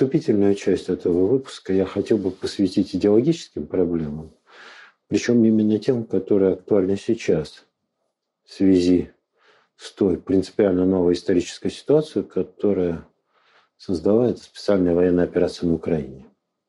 вступительную часть этого выпуска я хотел бы посвятить идеологическим проблемам, причем именно тем, которые актуальны сейчас в связи с той принципиально новой исторической ситуацией, которая создала эта специальная военная операция на Украине.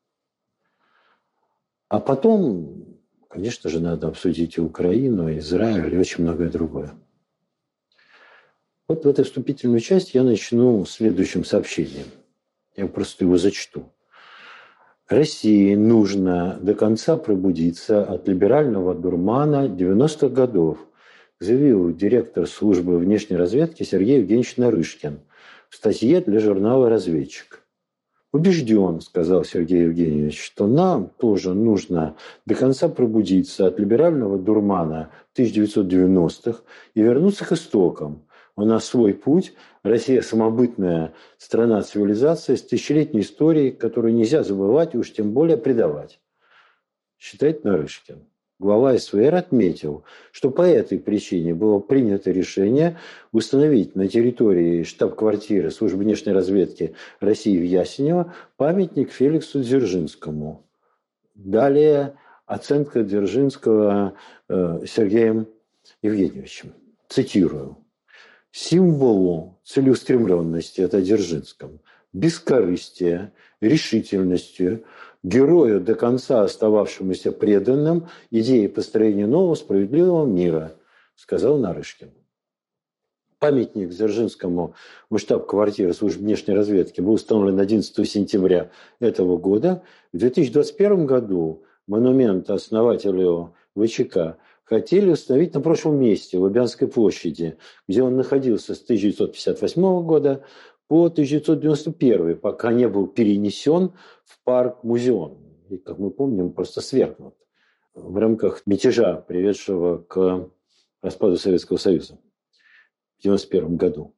А потом, конечно же, надо обсудить и Украину, и Израиль, и очень многое другое. Вот в этой вступительную часть я начну следующим сообщением. Я просто его зачту. России нужно до конца пробудиться от либерального дурмана 90-х годов, заявил директор службы внешней разведки Сергей Евгеньевич Нарышкин в статье для журнала «Разведчик». Убежден, сказал Сергей Евгеньевич, что нам тоже нужно до конца пробудиться от либерального дурмана 1990-х и вернуться к истокам. У нас свой путь. Россия – самобытная страна цивилизации с тысячелетней историей, которую нельзя забывать и уж тем более предавать, считает Нарышкин. Глава СВР отметил, что по этой причине было принято решение установить на территории штаб-квартиры Службы внешней разведки России в Ясенево памятник Феликсу Дзержинскому. Далее оценка Дзержинского Сергеем Евгеньевичем. Цитирую. Символу целеустремленности, это Дзержинском, бескорыстия, решительностью, герою до конца остававшемуся преданным идее построения нового справедливого мира, сказал Нарышкин. Памятник Дзержинскому в штаб-квартире Службы внешней разведки был установлен 11 сентября этого года. В 2021 году монумент основателю ВЧК хотели установить на прошлом месте, в Лубянской площади, где он находился с 1958 года по 1991, пока не был перенесен в парк-музеон. И, как мы помним, просто свергнут в рамках мятежа, приведшего к распаду Советского Союза в 1991 году.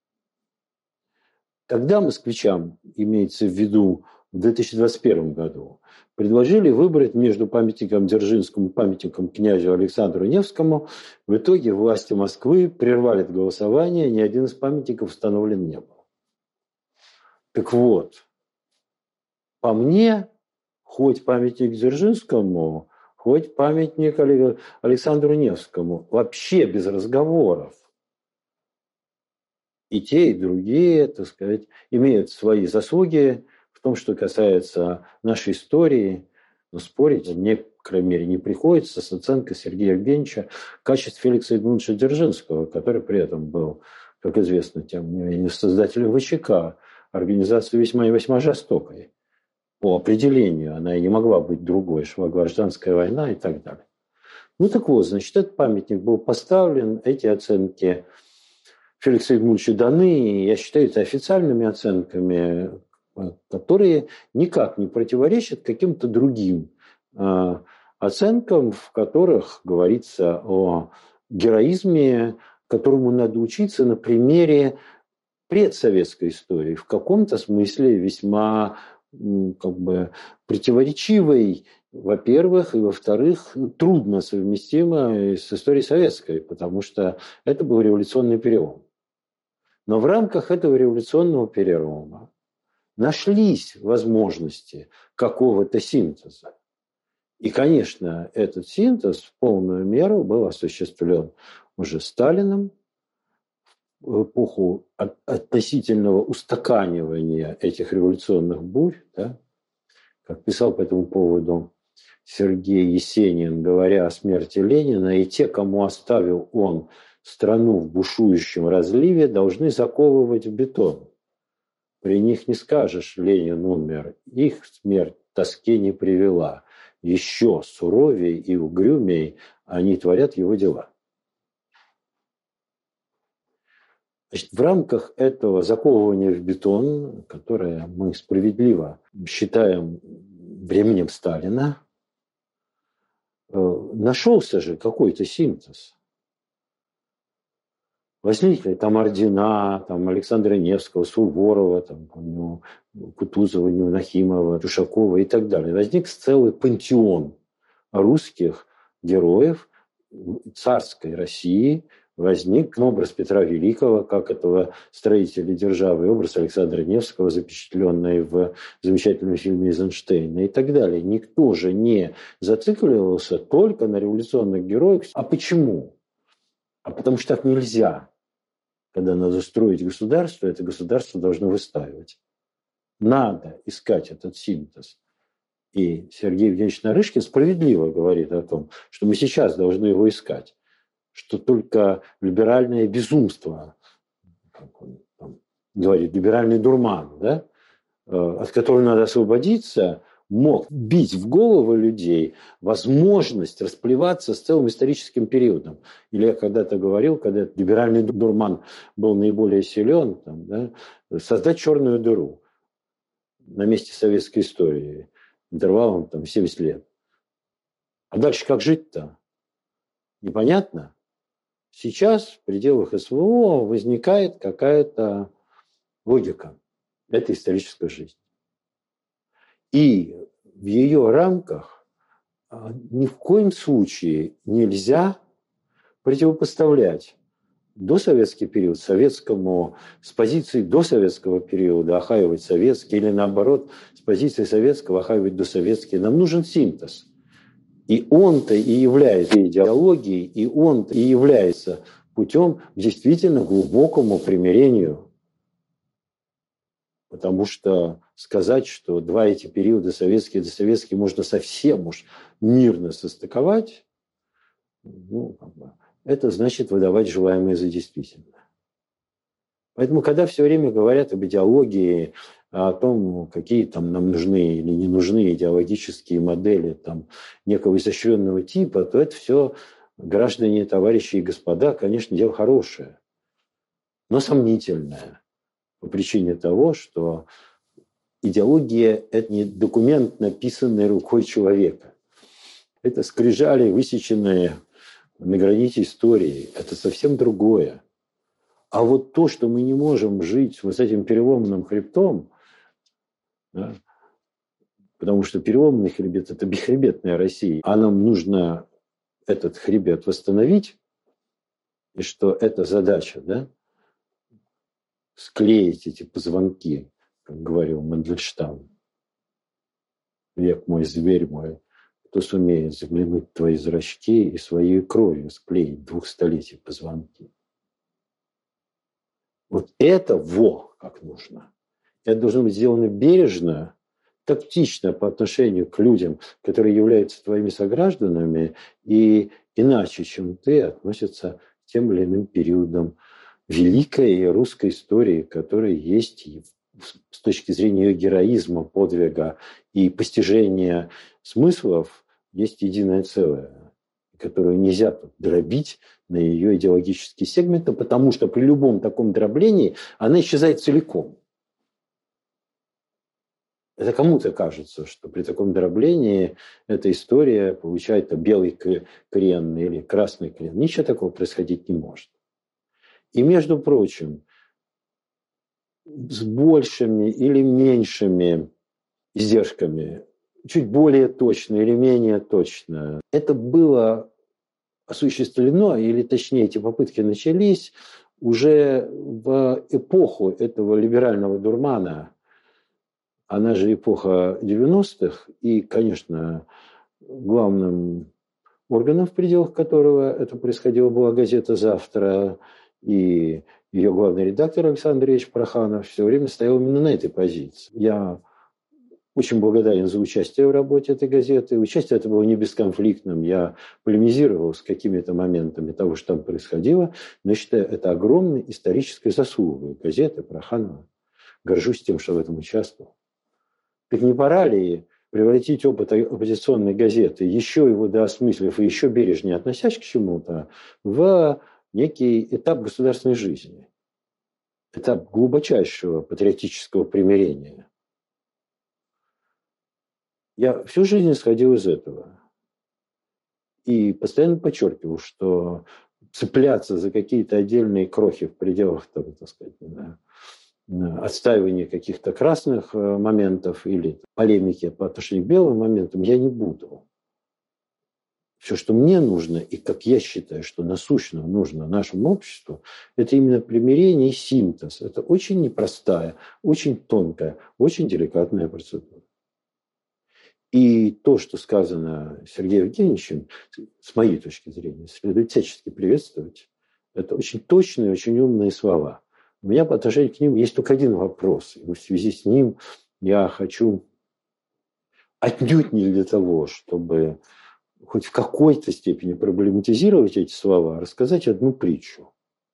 Тогда москвичам, имеется в виду в 2021 году, предложили выбрать между памятником Дзержинскому и памятником князю Александру Невскому. В итоге власти Москвы прервали это голосование, ни один из памятников установлен не был. Так вот, по мне, хоть памятник Дзержинскому, хоть памятник Александру Невскому, вообще без разговоров. И те, и другие, так сказать, имеют свои заслуги в том, что касается нашей истории. Но спорить мне, по крайней мере, не приходится с оценкой Сергея Евгеньевича в качестве Феликса Эдмундовича Дзержинского, который при этом был, как известно, тем не менее, создателем ВЧК, организации весьма и весьма жестокой. По определению она и не могла быть другой, шла гражданская война и так далее. Ну так вот, значит, этот памятник был поставлен, эти оценки Феликса Эдмундовича даны, я считаю, это официальными оценками, которые никак не противоречат каким-то другим оценкам, в которых говорится о героизме, которому надо учиться на примере предсоветской истории, в каком-то смысле весьма противоречивой, во-первых, и во-вторых, трудно совместимой с историей советской, потому что это был революционный перелом. Но в рамках этого революционного перелома нашлись возможности какого-то синтеза. И, конечно, этот синтез в полную меру был осуществлен уже Сталиным в эпоху относительного устаканивания этих революционных бурь. Да? Как писал по этому поводу Сергей Есенин, говоря о смерти Ленина, и те, кому оставил он страну в бушующем разливе, должны заковывать в бетон. При них не скажешь, Ленин умер, их смерть тоске не привела. Еще суровей и угрюмей они творят его дела. Значит, в рамках этого заковывания в бетон, которое мы справедливо считаем временем Сталина, нашелся же какой-то синтез. Возникли там ордена, там Александра Невского, Суворова, там, Кутузова, Нахимова, Тушакова и так далее. Возник целый пантеон русских героев царской России, возник образ Петра Великого, как этого строителя державы, и образ Александра Невского, запечатленный в замечательном фильме «Эйзенштейн» и так далее. Никто же не зацикливался только на революционных героях. А почему? А потому что так нельзя. Когда надо строить государство, это государство должно выстаивать. Надо искать этот синтез. И Сергей Евгеньевич Нарышкин справедливо говорит о том, что мы сейчас должны его искать. Что только либеральное безумство, как он там говорит, либеральный дурман, да, от которого надо освободиться, мог бить в голову людей возможность расплеваться с целым историческим периодом. Или я когда-то говорил, когда этот либеральный дурман был наиболее силен, там, да, создать черную дыру на месте советской истории интервалом там, 70 лет. А дальше как жить-то? Непонятно. Сейчас в пределах СВО возникает какая-то логика. Это историческая жизнь. И в ее рамках ни в коем случае нельзя противопоставлять досоветский период советскому, с позиции досоветского периода охаивать советский, или наоборот, с позиции советского охаивать досоветский. Нам нужен синтез. И он-то и является идеологией, и он-то и является путем к действительно глубокому примирению. Потому что сказать, что два эти периода, советский и досоветский, можно совсем уж мирно состыковать, это значит выдавать желаемое за действительное. Поэтому, когда все время говорят об идеологии, о том, какие там нам нужны или не нужны идеологические модели там, некого изощренного типа, то это все, граждане, товарищи и господа, конечно, дело хорошее, но сомнительное по причине того, что идеология – это не документ, написанный рукой человека. Это скрижали, высеченные на граните истории. Это совсем другое. А вот то, что мы не можем жить вот с этим переломным хребтом, да, потому что переломный хребет – это бесхребетная Россия, а нам нужно этот хребет восстановить, и что это задача, да, склеить эти позвонки, как говорил Мандельштам. Век мой, зверь мой, кто сумеет заглянуть в твои зрачки и своей кровью склеить 200-летие позвонки. Вот это как нужно. Это должно быть сделано бережно, тактично по отношению к людям, которые являются твоими согражданами, и иначе, чем ты, относятся к тем или иным периодам великой русской истории, которая есть с точки зрения ее героизма, подвига и постижения смыслов, есть единое целое, которую нельзя дробить на ее идеологические сегменты, потому что при любом таком дроблении она исчезает целиком. Это кому-то кажется, что при таком дроблении эта история получает белый крен или красный крен. Ничего такого происходить не может. И, между прочим, с большими или меньшими издержками, чуть более точно или менее точно, это было осуществлено, или точнее эти попытки начались уже в эпоху этого либерального дурмана, она же эпоха 90-х, и, конечно, главным органом, в пределах которого это происходило, была газета «Завтра», и ее главный редактор Александр Ильич Проханов все время стоял именно на этой позиции. Я очень благодарен за участие в работе этой газеты. Участие это было не бесконфликтным. Я полемизировал с какими-то моментами того, что там происходило, но считаю, это огромной исторической заслугой газеты Проханова. Горжусь тем, что в этом участвовал. Так не пора ли превратить опыт оппозиционной газеты, еще его доосмыслив и еще бережнее относясь к чему-то, в некий этап государственной жизни, этап глубочайшего патриотического примирения. Я всю жизнь исходил из этого. И постоянно подчеркивал, что цепляться за какие-то отдельные крохи в пределах, там, так сказать, отстаивания каких-то красных моментов или полемики по отношению к белым моментам я не буду. Все, что мне нужно, и как я считаю, что насущно нужно нашему обществу, это именно примирение и синтез. Это очень непростая, очень тонкая, очень деликатная процедура. И то, что сказано Сергеем Евгеньевичем, с моей точки зрения, следует всячески приветствовать. Это очень точные, очень умные слова. У меня по отношению к ним есть только один вопрос. И в связи с ним я хочу отнюдь не для того, чтобы хоть в какой-то степени проблематизировать эти слова, рассказать одну притчу.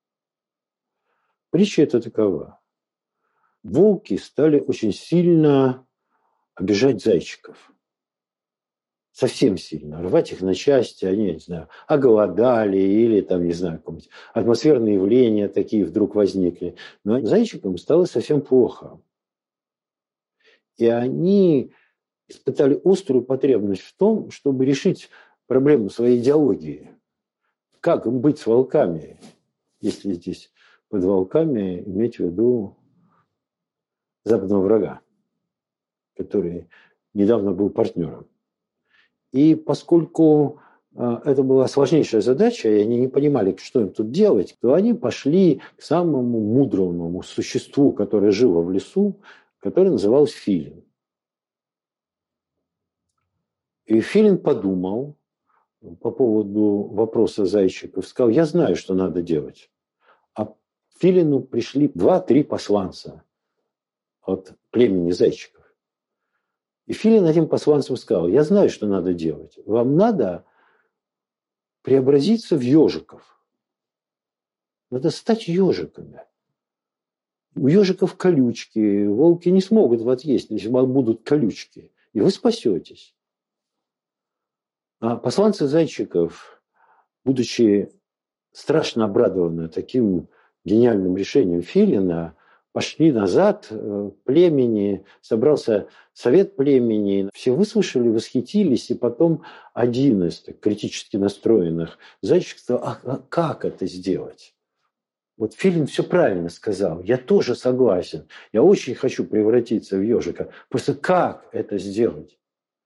Притча эта такова. Волки стали очень сильно обижать зайчиков. Совсем сильно. Рвать их на части, они, я не знаю, оголодали или там, не знаю, какие-нибудь атмосферные явления такие вдруг возникли. Но зайчикам стало совсем плохо. И они испытали острую потребность в том, чтобы решить проблему своей идеологии. Как им быть с волками, если здесь под волками иметь в виду западного врага, который недавно был партнером. И поскольку это была сложнейшая задача, и они не понимали, что им тут делать, то они пошли к самому мудрому существу, которое жило в лесу, которое называлось Филин. И Филин подумал по поводу вопроса зайчиков, сказал: я знаю, что надо делать. А к Филину пришли 2-3 посланца от племени зайчиков. И Филин этим посланцам сказал: я знаю, что надо делать. Вам надо преобразиться в ежиков. Надо стать ежиками. У ежиков колючки. Волки не смогут вас есть, если будут колючки. И вы спасетесь. А посланцы зайчиков, будучи страшно обрадованы таким гениальным решением Филина, пошли назад к племени, собрался совет племени. Все выслушали, восхитились, и потом один из критически настроенных зайчиков сказал: а как это сделать? Вот Филин все правильно сказал, я тоже согласен, я очень хочу превратиться в ежика. Просто как это сделать?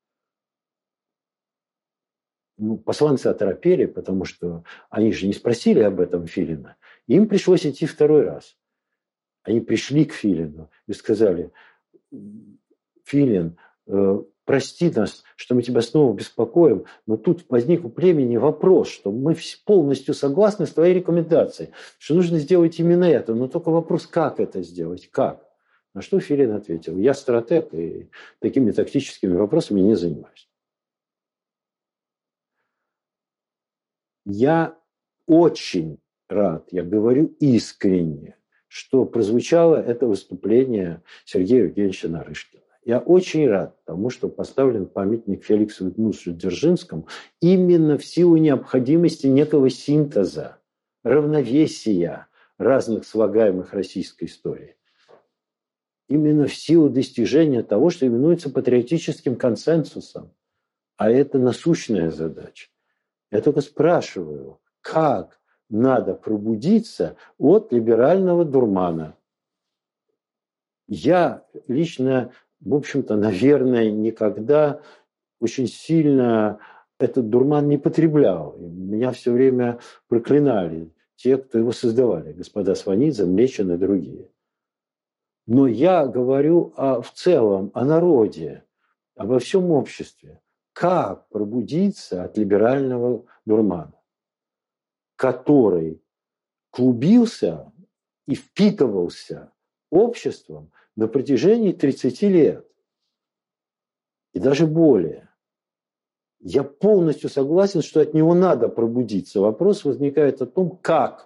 Посланцы оторопели, потому что они же не спросили об этом Филина. Им пришлось идти второй раз. Они пришли к Филину и сказали: Филин, прости нас, что мы тебя снова беспокоим, но тут возник у племени вопрос, что мы полностью согласны с твоей рекомендацией, что нужно сделать именно это, но только вопрос, как это сделать, как? На что Филин ответил: я стратег и такими тактическими вопросами не занимаюсь. Я очень рад, я говорю искренне, что прозвучало это выступление Сергея Евгеньевича Нарышкина. Я очень рад тому, что поставлен памятник Феликсу Эдмундовичу Дзержинскому именно в силу необходимости некого синтеза, равновесия разных слагаемых российской истории. Именно в силу достижения того, что именуется патриотическим консенсусом. А это насущная задача. Я только спрашиваю, как надо пробудиться от либерального дурмана. Я лично, в общем-то, наверное, никогда очень сильно этот дурман не потреблял. И меня все время проклинали те, кто его создавали, господа Сванидзе, Млечин и другие. Но я говорю в целом о народе, обо всем обществе. Как пробудиться от либерального дурмана, который клубился и впитывался обществом на протяжении 30 лет. И даже более. Я полностью согласен, что от него надо пробудиться. Вопрос возникает о том, как.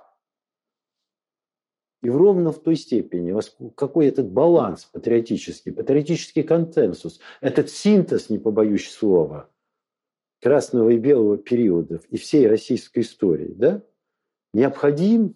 И ровно в той степени, какой этот баланс патриотический консенсус, этот синтез, не побоюсь слова, красного и белого периодов и всей российской истории, да, необходим,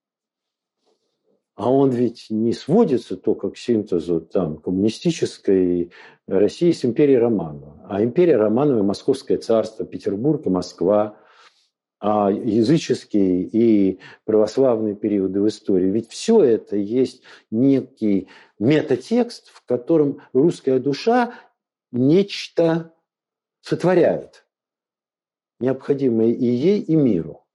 а он ведь не сводится только к синтезу там, коммунистической России с империей Романова. А империя Романова и Московское царство, Петербург и Москва, а языческие и православные периоды в истории. Ведь все это есть некий метатекст, в котором русская душа нечто сотворяет. необходимое и ей, и миру.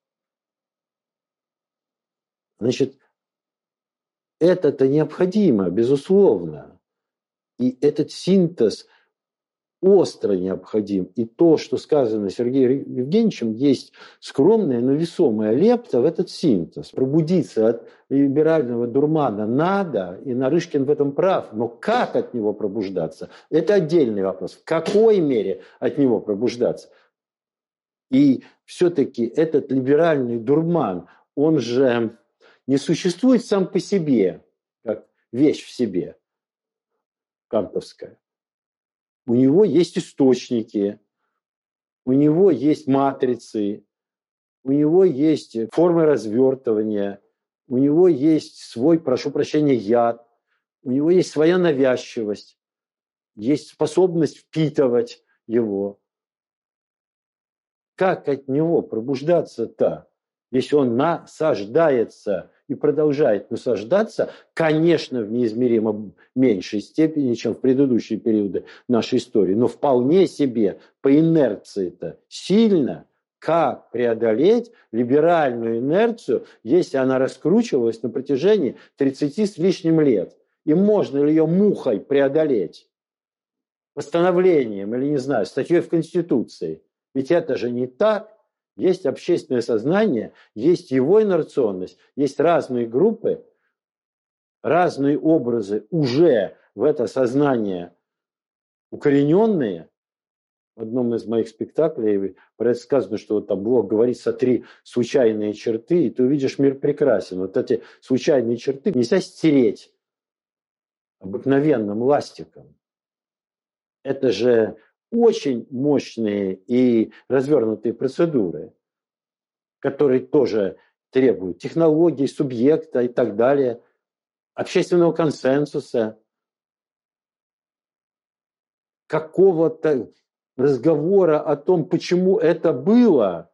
Значит, это-то необходимо, безусловно. И этот синтез остро необходим. И то, что сказано Сергеем Евгеньевичем, есть скромная, но весомая лепта в этот синтез. Пробудиться от либерального дурмана надо, и Нарышкин в этом прав. Но как от него пробуждаться? Это отдельный вопрос. В какой мере от него пробуждаться? И все-таки этот либеральный дурман, он же не существует сам по себе, как вещь в себе, кантовская. У него есть источники, у него есть матрицы, у него есть формы развертывания, у него есть свой, прошу прощения, яд, у него есть своя навязчивость, есть способность впитывать его. Как от него пробуждаться-то, если он насаждается и продолжает насаждаться, конечно, в неизмеримо меньшей степени, чем в предыдущие периоды нашей истории, но вполне себе по инерции-то сильно. Как преодолеть либеральную инерцию, если она раскручивалась на протяжении 30 с лишним лет? И можно ли ее мухой преодолеть? Постановлением или, не знаю, статьей в Конституции? Ведь это же не так. Есть общественное сознание, есть его инерционность, есть разные группы, разные образы уже в это сознание укорененные. В одном из моих спектаклей про это сказано, что вот там Блок говорит: сотри случайные черты, и ты увидишь мир прекрасен. Вот эти случайные черты нельзя стереть обыкновенным ластиком. Это же очень мощные и развернутые процедуры, которые тоже требуют технологий, субъекта и так далее, общественного консенсуса, какого-то разговора о том, почему это было,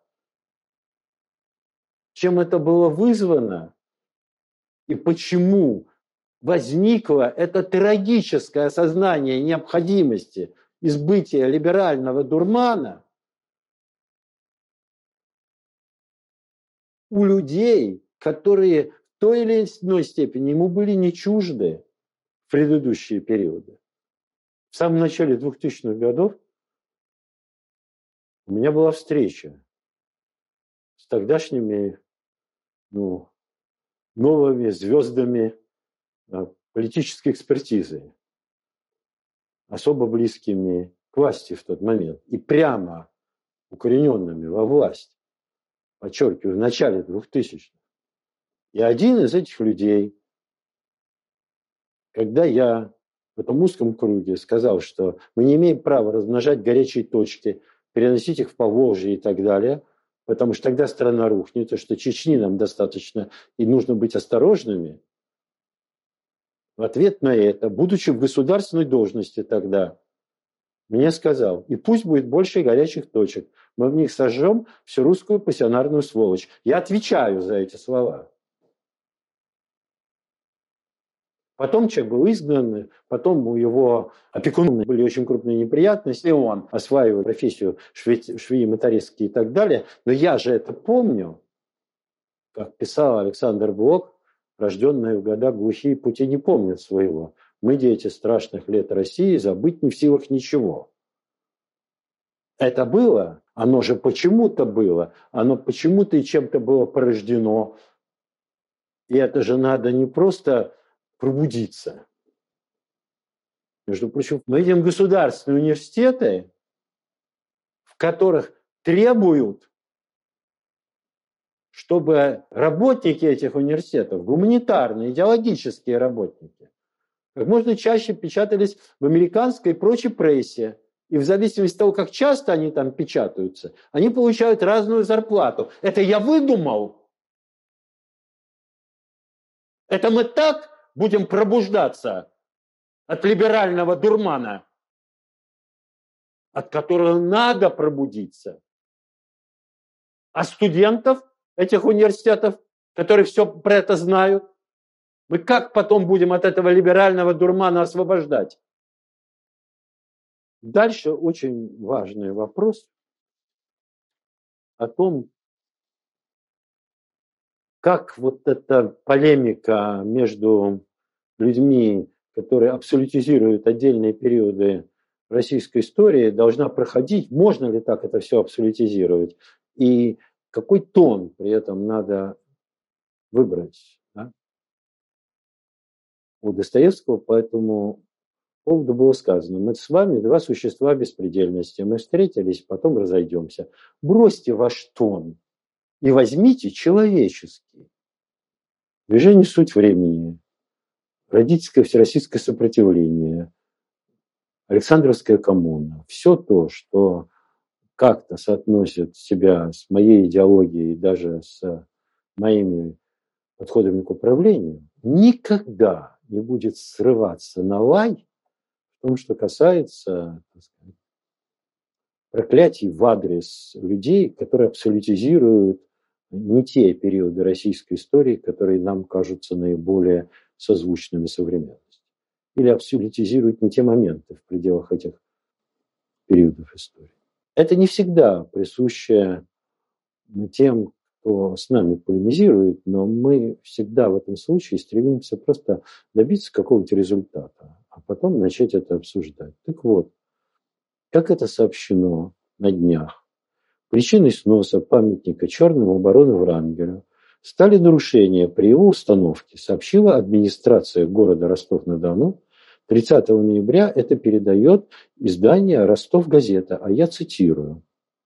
чем это было вызвано и почему возникло это трагическое осознание необходимости избытия либерального дурмана у людей, которые в той или иной степени ему были не чужды в предыдущие периоды. В самом начале 2000-х годов у меня была встреча с тогдашними новыми звездами политической экспертизы, особо близкими к власти в тот момент и прямо укорененными во власть, подчеркиваю, в начале 2000-х. И один из этих людей, когда я в этом узком круге сказал, что мы не имеем права размножать горячие точки, переносить их в Поволжье и так далее, потому что тогда страна рухнет, и что Чечни нам достаточно, и нужно быть осторожными. В ответ на это, будучи в государственной должности тогда, мне сказал: и пусть будет больше горячих точек, мы в них сожжем всю русскую пассионарную сволочь. Я отвечаю за эти слова. Потом человек был изгнан, потом у его опекуна были очень крупные неприятности, и он осваивал профессию швеи, мотористки и так далее. Но я же это помню, как писал Александр Блок: рожденные в годах глухие пути не помнят своего. Мы, дети страшных лет России, забыть не в силах ничего. Это было, оно же почему-то было, оно почему-то и чем-то было порождено. И это же надо не просто пробудиться. Между прочим, мы видим государственные университеты, в которых требуют, чтобы работники этих университетов, гуманитарные, идеологические работники, как можно чаще печатались в американской и прочей прессе. И в зависимости от того, как часто они там печатаются, они получают разную зарплату. Это я выдумал? Это мы так будем пробуждаться от либерального дурмана, от которого надо пробудиться? А студентов этих университетов, которые все про это знают, мы как потом будем от этого либерального дурмана освобождать? Дальше очень важный вопрос. о том, как вот эта полемика между людьми, которые абсолютизируют отдельные периоды российской истории, должна проходить, можно ли так это все абсолютизировать, и какой тон при этом надо выбрать. Да? У Достоевского по этому поводу было сказано: мы с вами два существа беспредельности, мы встретились, потом разойдемся. Бросьте ваш тон и возьмите человеческий. Движение «Суть времени», родительское всероссийское сопротивление, Александровская коммуна. Все то, что как-то соотносит себя с моей идеологией, даже с моими подходами к управлению, никогда не будет срываться на лай в том, что касается, так сказать, проклятий в адрес людей, которые абсолютизируют не те периоды российской истории, которые нам кажутся наиболее созвучными современности. Или абсолютизируют не те моменты в пределах этих периодов истории. Это не всегда присуще тем, кто с нами полемизирует, но мы всегда в этом случае стремимся просто добиться какого-то результата, а потом начать это обсуждать. Так вот, как это сообщено на днях, причиной сноса памятника черному барону Врангелю стали нарушения при его установке, сообщила администрация города Ростов-на-Дону. 30 ноября это передает издание «Ростов-газета», а я цитирую.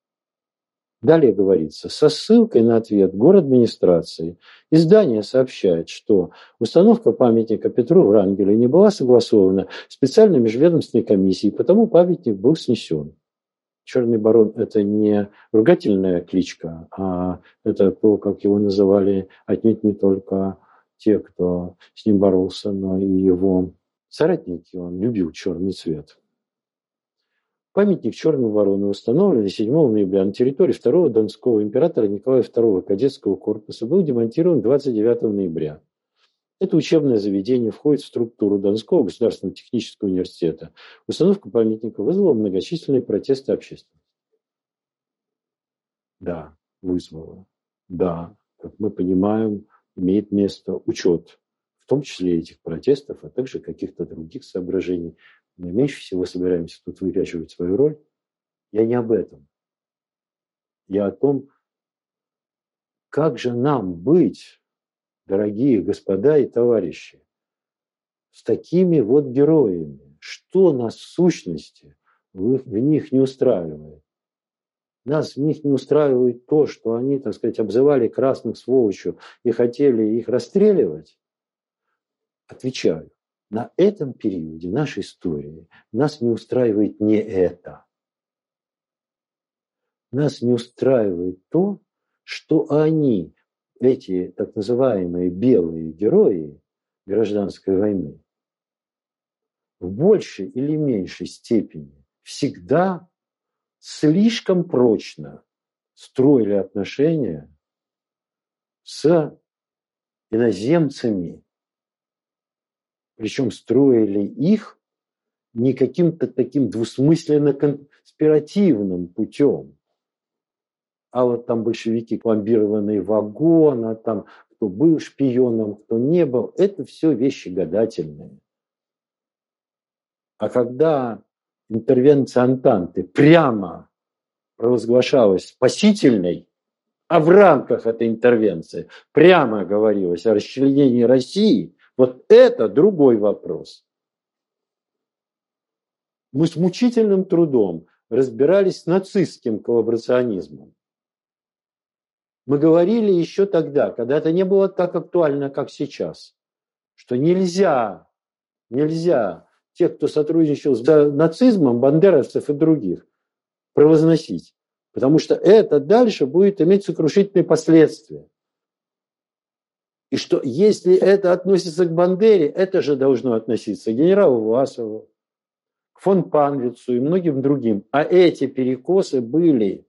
Далее говорится: со ссылкой на ответ городадминистрации издание сообщает, что установка памятника Петру Врангелю не была согласована специальной межведомственной комиссией, потому памятник был снесен. Черный барон – это не ругательная кличка, а это то, как его называли отнюдь не только те, кто с ним боролся, но и его соратники. Он любил черный цвет. Памятник черному барону установленный 7 ноября на территории второго Донского императора Николая II кадетского корпуса был демонтирован 29 ноября. Это учебное заведение входит в структуру Донского государственного технического университета. Установка памятника вызвала многочисленные протесты общественности. Да, вызвала. Да, как мы понимаем, имеет место учет, в том числе этих протестов, а также каких-то других соображений. Мы меньше всего собираемся тут выпячивать свою роль. Я не об этом. Я о том, как же нам быть, дорогие господа и товарищи, с такими вот героями. Что нас в сущности в них не устраивает? Нас в них не устраивает то, что они, так сказать, обзывали красных сволочью и хотели их расстреливать. Отвечаю, на этом периоде нашей истории нас не устраивает не это. Нас не устраивает то, что они, эти так называемые белые герои гражданской войны, в большей или меньшей степени всегда слишком прочно строили отношения с иноземцами. Причем строили их не каким-то таким двусмысленно-конспиративным путем. А вот там большевики, пломбированные вагоны, там кто был шпионом, кто не был, это все вещи гадательные. А когда интервенция Антанты прямо провозглашалась спасительной, а в рамках этой интервенции прямо говорилось о расчленении России, вот это другой вопрос. Мы с мучительным трудом разбирались с нацистским коллаборационизмом. Мы говорили еще тогда, когда это не было так актуально, как сейчас, что нельзя тех, кто сотрудничал с нацизмом, бандеровцев и других, провозносить. Потому что это дальше будет иметь сокрушительные последствия. И что если это относится к Бандере, это же должно относиться к генералу Власову, к фон Панвицу и многим другим. А эти перекосы были.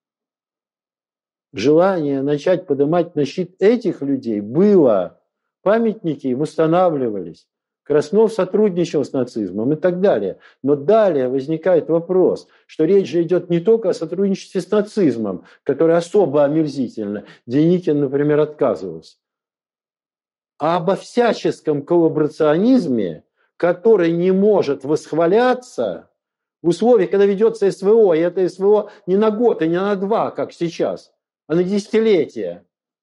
Желание начать поднимать на щит этих людей было. Памятники им устанавливались. Краснов сотрудничал с нацизмом и так далее. Но далее возникает вопрос, что речь же идет не только о сотрудничестве с нацизмом, которое особо омерзительно. Деникин, например, отказывался. А обо всяческом коллаборационизме, который не может восхваляться в условиях, когда ведется СВО, и это СВО не на год и не на два, как сейчас, а на десятилетия.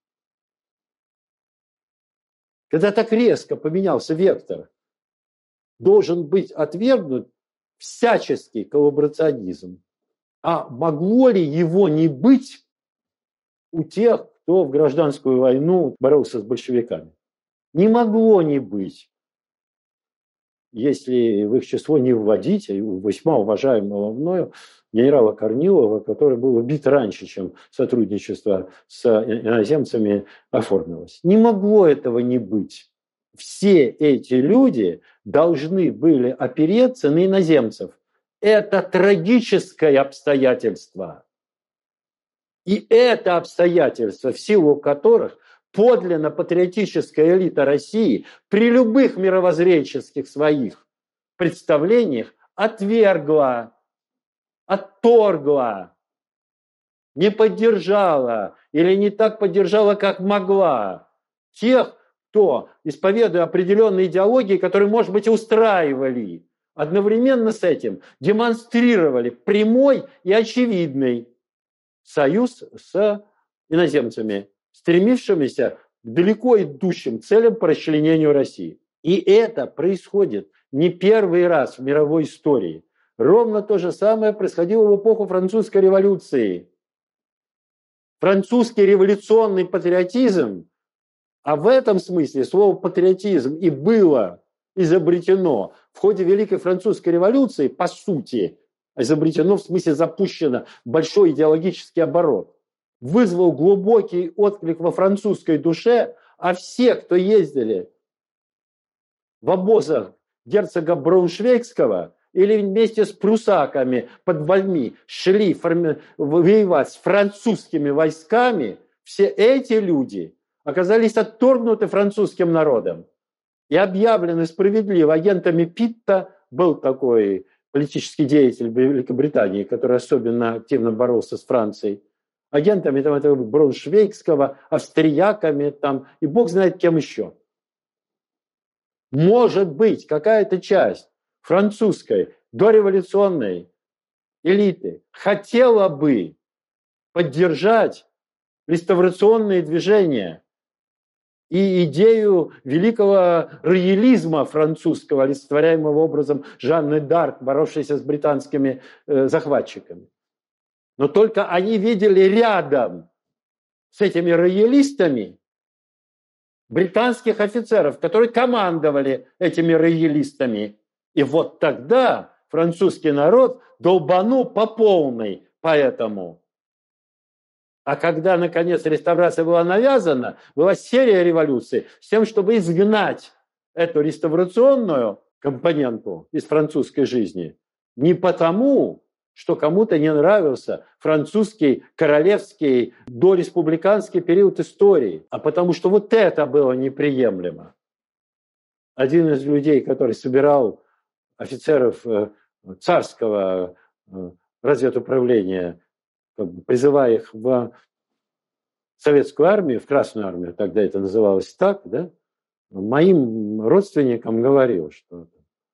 Когда так резко поменялся вектор, должен быть отвергнут всяческий коллаборационизм. А могло ли его не быть у тех, кто в гражданскую войну боролся с большевиками? Не могло не быть. Если в их число не вводить весьма уважаемого мною генерала Корнилова, который был убит раньше, чем сотрудничество с иноземцами оформилось. Не могло этого не быть. Все эти люди должны были опереться на иноземцев. Это трагическое обстоятельство. И это обстоятельство, в силу которых подлинно патриотическая элита России при любых мировоззренческих своих представлениях отвергла, отторгла, не поддержала или не так поддержала, как могла тех, кто, исповедуя определенные идеологии, которые, может быть, устраивали, одновременно с этим демонстрировали прямой и очевидный союз с иноземцами, стремившимися к далеко идущим целям по расчленению России. И это происходит не первый раз в мировой истории. Ровно то же самое происходило в эпоху французской революции. Французский революционный патриотизм, а в этом смысле слово патриотизм и было изобретено в ходе Великой Французской революции, по сути, изобретено в смысле запущено большой идеологический оборот, вызвал глубокий отклик во французской душе, а все, кто ездили в обозах герцога Брауншвейгского или вместе с прусаками под Вальми шли воевать с французскими войсками, все эти люди оказались отторгнуты французским народом и объявлены справедливо агентами Питта. Был такой политический деятель Великобритании, который особенно активно боролся с Францией, агентами там, этого Брауншвейгского, австрияками там, и бог знает кем еще. Может быть, какая-то часть французской дореволюционной элиты хотела бы поддержать реставрационные движения и идею великого роялизма французского, олицетворяемого образом Жанны д'Арк, боровшейся с британскими захватчиками. Но только они видели рядом с этими роялистами британских офицеров, которые командовали этими роялистами. И вот тогда французский народ долбанул по полной поэтому. А когда, наконец, реставрация была навязана, была серия революций с тем, чтобы изгнать эту реставрационную компоненту из французской жизни. Не потому, что кому-то не нравился французский королевский дореспубликанский период истории, а потому что вот это было неприемлемо. Один из людей, который собирал офицеров царского разведуправления, призывая их в советскую армию, в Красную армию, тогда это называлось так, да, моим родственникам говорил, что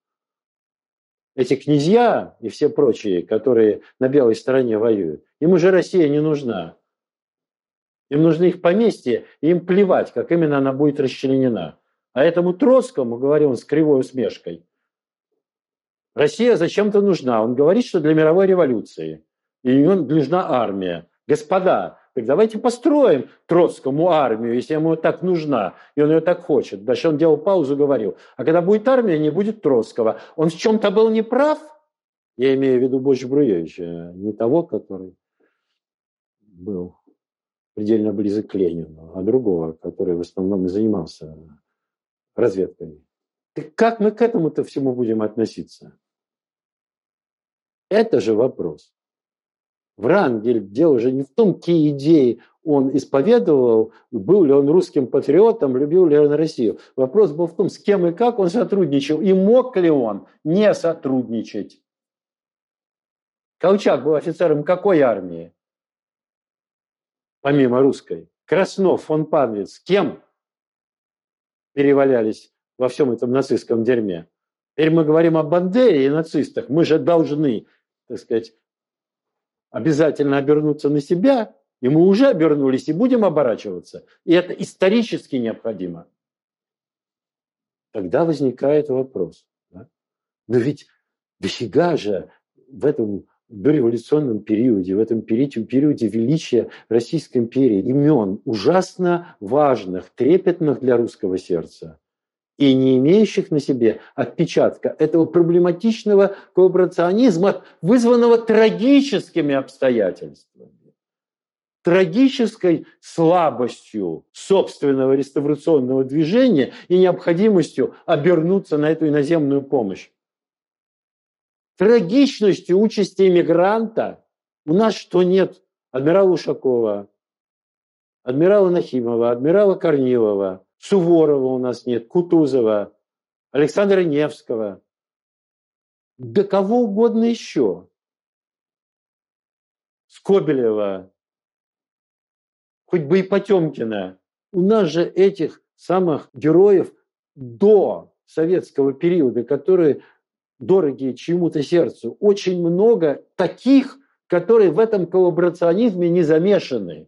эти князья и все прочие, которые на белой стороне воюют, им уже Россия не нужна. Им нужны их поместья, и им плевать, как именно она будет расчленена. А этому Троцкому, говорил он с кривой усмешкой, Россия зачем-то нужна. Он говорит, что для мировой революции. И ему нужна армия. Господа, так давайте построим Троцкому армию, если ему так нужна, и он ее так хочет. Дальше он делал паузу, говорил, а когда будет армия, не будет Троцкого. Он в чем-то был неправ? Я имею в виду Борис Бруевича, не того, который был предельно близок к Ленину, а другого, который в основном и занимался разведкой. Так как мы к этому-то всему будем относиться? Это же вопрос. Врангель дело же не в том, какие идеи он исповедовал, был ли он русским патриотом, любил ли он Россию. Вопрос был в том, с кем и как он сотрудничал, и мог ли он не сотрудничать. Колчак был офицером какой армии, помимо русской? Краснов, фон Панвиц, с кем перевалялись во всем этом нацистском дерьме? Теперь мы говорим о Бандере и нацистах. Мы же должны, так сказать, обязательно обернуться на себя, и мы уже обернулись и будем оборачиваться. И это исторически необходимо. Тогда возникает вопрос. Да? Но ведь дофига же в этом дореволюционном периоде, в этом периоде величия Российской империи имен ужасно важных, трепетных для русского сердца и не имеющих на себе отпечатка этого проблематичного коллаборационизма, вызванного трагическими обстоятельствами, трагической слабостью собственного реставрационного движения и необходимостью обернуться на эту иноземную помощь. Трагичностью участи иммигранта. У нас что нет? Адмирала Ушакова, адмирала Нахимова, адмирала Корнилова, Суворова у нас нет, Кутузова, Александра Невского. Да кого угодно еще. Скобелева, хоть бы и Потемкина. У нас же этих самых героев до советского периода, которые дороги чьему-то сердцу, очень много таких, которые в этом коллаборационизме не замешаны.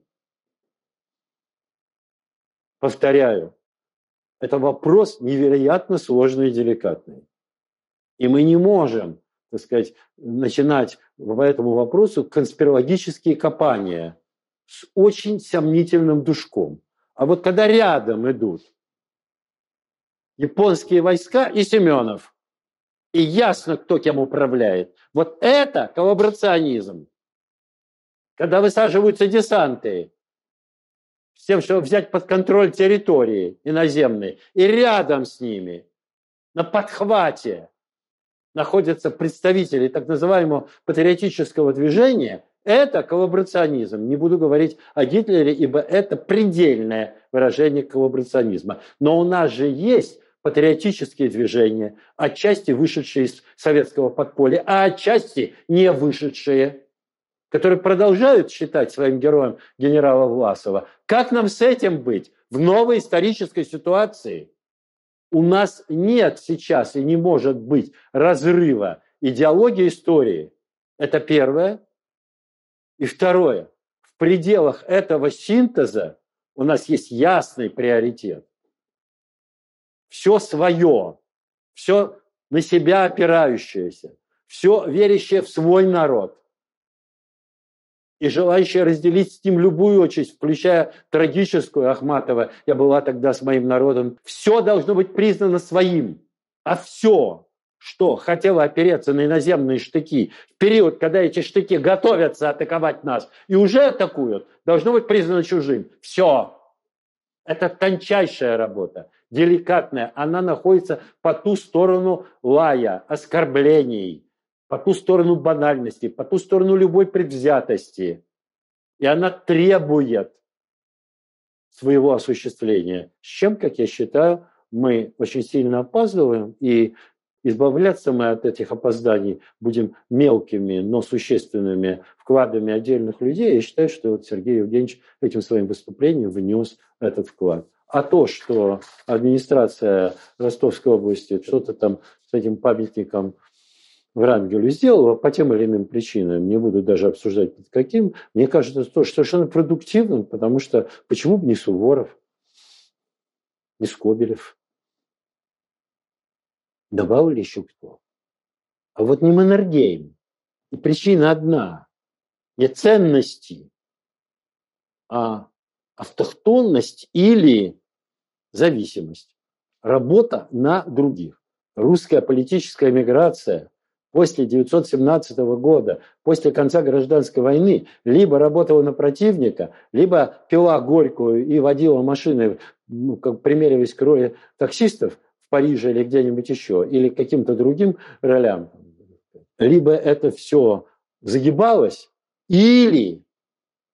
Повторяю, это вопрос невероятно сложный и деликатный. И мы не можем, так сказать, начинать по этому вопросу конспирологические копания с очень сомнительным душком. А вот когда рядом идут японские войска и Семенов, и ясно, кто кем управляет, вот это коллаборационизм. Когда высаживаются десанты с тем, чтобы взять под контроль территории иноземные, и рядом с ними, на подхвате, находятся представители так называемого патриотического движения, это коллаборационизм. Не буду говорить о Гитлере, ибо это предельное выражение коллаборационизма. Но у нас же есть патриотические движения, отчасти вышедшие из советского подполья, а отчасти не вышедшие, которые продолжают считать своим героем генерала Власова. Как нам с этим быть в новой исторической ситуации? У нас нет сейчас и не может быть разрыва идеологии истории. Это первое. И второе. В пределах этого синтеза у нас есть ясный приоритет. Все свое, все на себя опирающееся, все верящее в свой народ и желающее разделить с ним любую участь, включая трагическую Ахматова, я была тогда с моим народом, все должно быть признано своим. А все, что хотело опереться на иноземные штыки в период, когда эти штыки готовятся атаковать нас и уже атакуют, должно быть признано чужим. Все. Это тончайшая работа, деликатная. Она находится по ту сторону лая, оскорблений, по ту сторону банальности, по ту сторону любой предвзятости. И она требует своего осуществления. С чем, как я считаю, мы очень сильно опаздываем, и избавляться мы от этих опозданий будем мелкими, но существенными вкладами отдельных людей. Я считаю, что вот Сергей Евгеньевич этим своим выступлением внес этот вклад. А то, что администрация Ростовской области что-то там с этим памятником Врангелю сделала по тем или иным причинам, не буду даже обсуждать под каким, мне кажется, это совершенно продуктивным, потому что почему бы не Суворов, не Скобелев? Добавили еще кто? А вот не Маннергейм. И причина одна. Не ценности, а автохтонность или зависимость. Работа на других. Русская политическая миграция после 1917 года, после конца гражданской войны, либо работала на противника, либо пила горькую и водила машины, как примериваясь к роли таксистов в Париже или где-нибудь еще, или каким-то другим ролям. Либо это все загибалось, или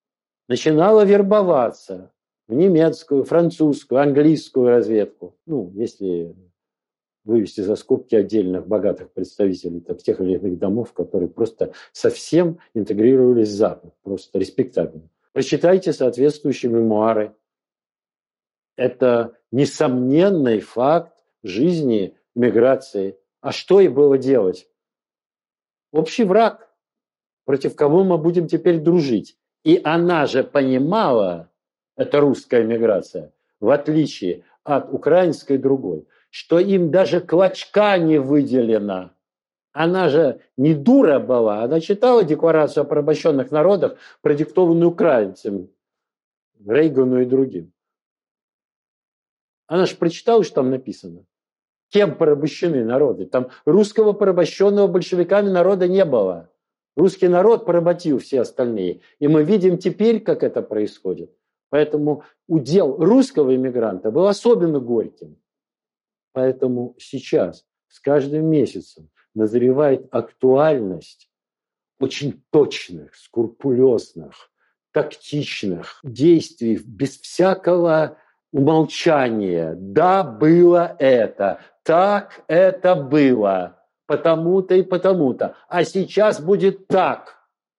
начинала вербоваться в немецкую, французскую, английскую разведку. Ну, если вывести за скобки отдельных богатых представителей тех или иных домов, которые просто совсем интегрировались в Запад, просто респектабельно. Прочитайте соответствующие мемуары. Это несомненный факт жизни миграции. А что ей было делать? Общий враг, против кого мы будем теперь дружить. И она же понимала, это русская миграция, в отличие от украинской другой, что им даже клочка не выделено. Она же не дура была, она читала Декларацию о порабощенных народах, продиктованную украинцам, Рейгану и другим. Она же прочитала, что там написано. Кем порабощены народы? Там русского порабощенного большевиками народа не было. Русский народ поработил все остальные. И мы видим теперь, как это происходит. Поэтому удел русского иммигранта был особенно горьким. Поэтому сейчас, с каждым месяцем, назревает актуальность очень точных, скрупулезных, тактичных действий, без всякого умолчания. Да, было это. Так это было. Потому-то и потому-то. А сейчас будет так.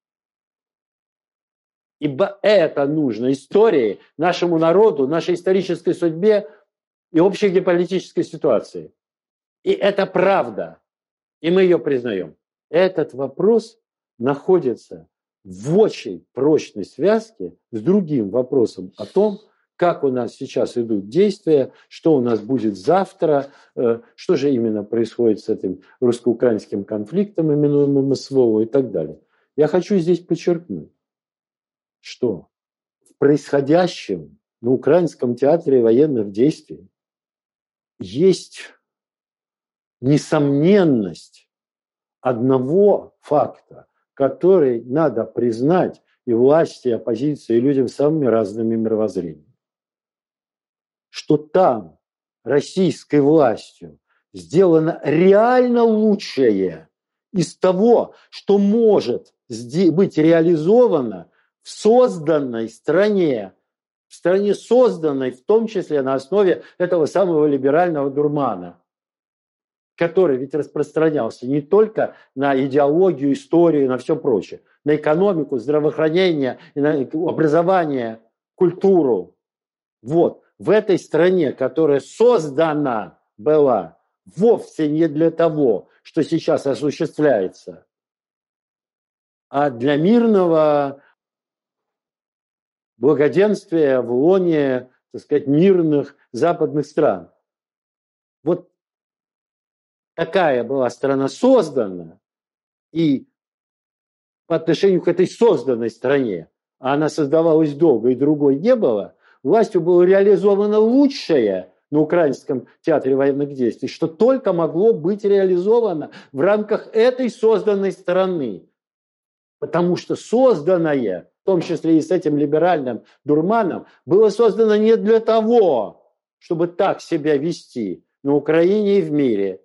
Ибо это нужно истории, нашему народу, нашей исторической судьбе и общей геополитической ситуации. И это правда. И мы ее признаем. Этот вопрос находится в очень прочной связке с другим вопросом о том, как у нас сейчас идут действия, что у нас будет завтра, что же именно происходит с этим русско-украинским конфликтом, именуемым СВО и так далее. Я хочу здесь подчеркнуть, что в происходящем на Украинском театре военных действий есть несомненность одного факта, который надо признать и власти, и оппозиции, и людям с самыми разными мировоззрениями. Что там российской властью сделано реально лучшее из того, что может быть реализовано в созданной стране, в стране, созданной в том числе на основе этого самого либерального дурмана, который ведь распространялся не только на идеологию, историю, на все прочее, на экономику, здравоохранение, на образование, культуру. Вот. В этой стране, которая создана была вовсе не для того, что сейчас осуществляется, а для мирного благоденствия в лоне, так сказать, мирных западных стран. Вот такая была страна создана, и по отношению к этой созданной стране, а она создавалась долго и другой не было, властью было реализовано лучшее на Украинском театре военных действий, что только могло быть реализовано в рамках этой созданной страны. Потому что созданное, в том числе и с этим либеральным дурманом, было создано не для того, чтобы так себя вести на Украине и в мире.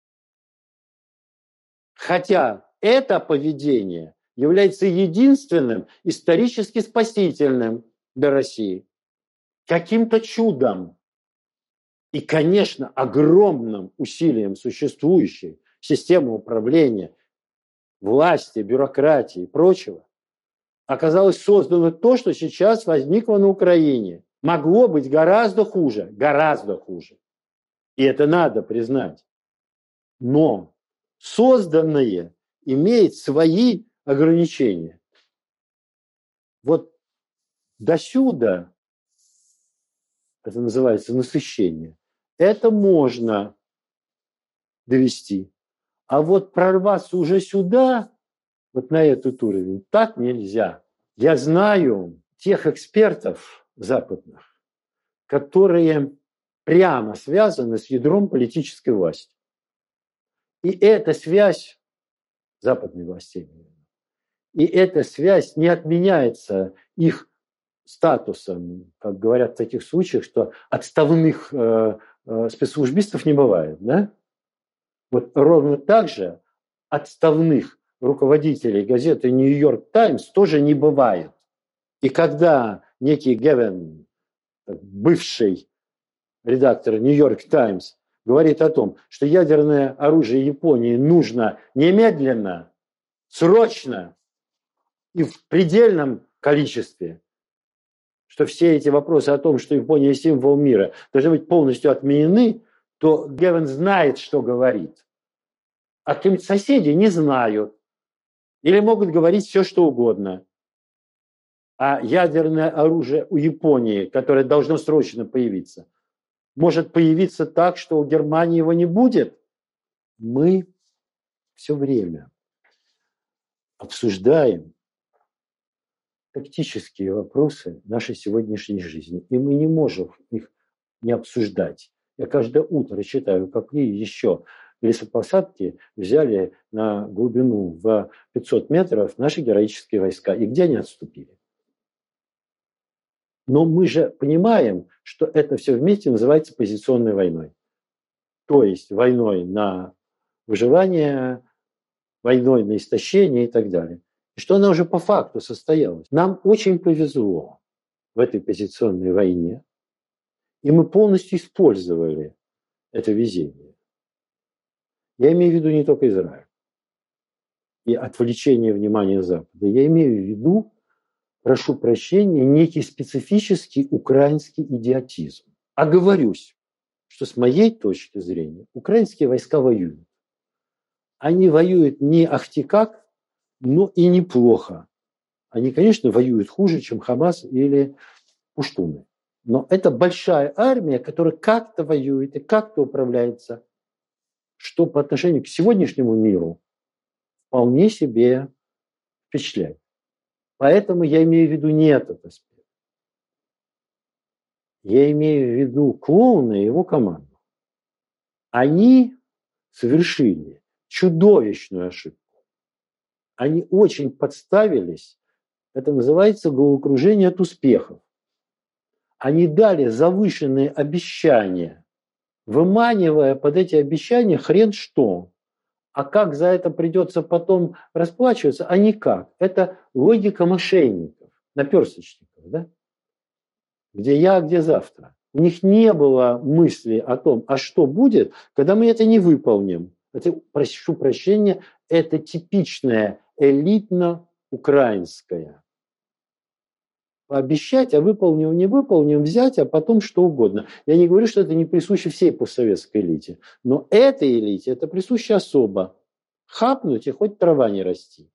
Хотя это поведение является единственным исторически спасительным для России. Каким-то чудом и, конечно, огромным усилием существующей системы управления, власти, бюрократии и прочего, оказалось создано то, что сейчас возникло на Украине. Могло быть гораздо хуже, гораздо хуже. И это надо признать. Но созданное имеет свои ограничения. Вот досюда, это называется насыщение, это можно довести. А вот прорваться уже сюда, вот на этот уровень, так нельзя. Я знаю тех экспертов западных, которые прямо связаны с ядром политической власти. И эта связь западной власти, и эта связь не отменяется их статусом, как говорят в таких случаях, что отставных спецслужбистов не бывает, да? Вот ровно так же отставных руководителей газеты «Нью-Йорк Таймс» тоже не бывает. И когда некий Гевен, бывший редактор «Нью-Йорк Таймс», говорит о том, что ядерное оружие Японии нужно немедленно, срочно и в предельном количестве, что все эти вопросы о том, что Япония символ мира, должны быть полностью отменены, то Гевен знает, что говорит. А какие-нибудь соседи не знают. Или могут говорить все, что угодно. А ядерное оружие у Японии, которое должно срочно появиться, может появиться так, что у Германии его не будет. Мы все время обсуждаем тактические вопросы нашей сегодняшней жизни, и мы не можем их не обсуждать. Я каждое утро читаю, какие еще лесопосадки взяли на глубину в 500 метров наши героические войска, и где они отступили. Но мы же понимаем, что это все вместе называется позиционной войной. То есть войной на выживание, войной на истощение и так далее. И что она уже по факту состоялась. Нам очень повезло в этой позиционной войне, и мы полностью использовали это везение. Я имею в виду не только Израиль и отвлечение внимания Запада. Я имею в виду, прошу прощения, некий специфический украинский идиотизм. Оговорюсь, что с моей точки зрения украинские войска воюют. Они воюют не ахти как, но и неплохо. Они, конечно, воюют хуже, чем Хамас или пуштуны. Но это большая армия, которая как-то воюет и как-то управляется, что по отношению к сегодняшнему миру вполне себе впечатляет. Поэтому я имею в виду не этот аспект. Я имею в виду клоуна и его команду. Они совершили чудовищную ошибку. Они очень подставились. Это называется головокружение от успехов. Они дали завышенные обещания, выманивая под эти обещания хрен что. А как за это придется потом расплачиваться? А никак. Это логика мошенников, наперсточников, да? Где я, где завтра. У них не было мысли о том, а что будет, когда мы это не выполним. Это, прошу прощения, это типичное элитно-украинское. Пообещать, а выполним, не выполним, взять, а потом что угодно. Я не говорю, что это не присуще всей постсоветской элите, но этой элите это присуще особо. Хапнуть и хоть трава не расти.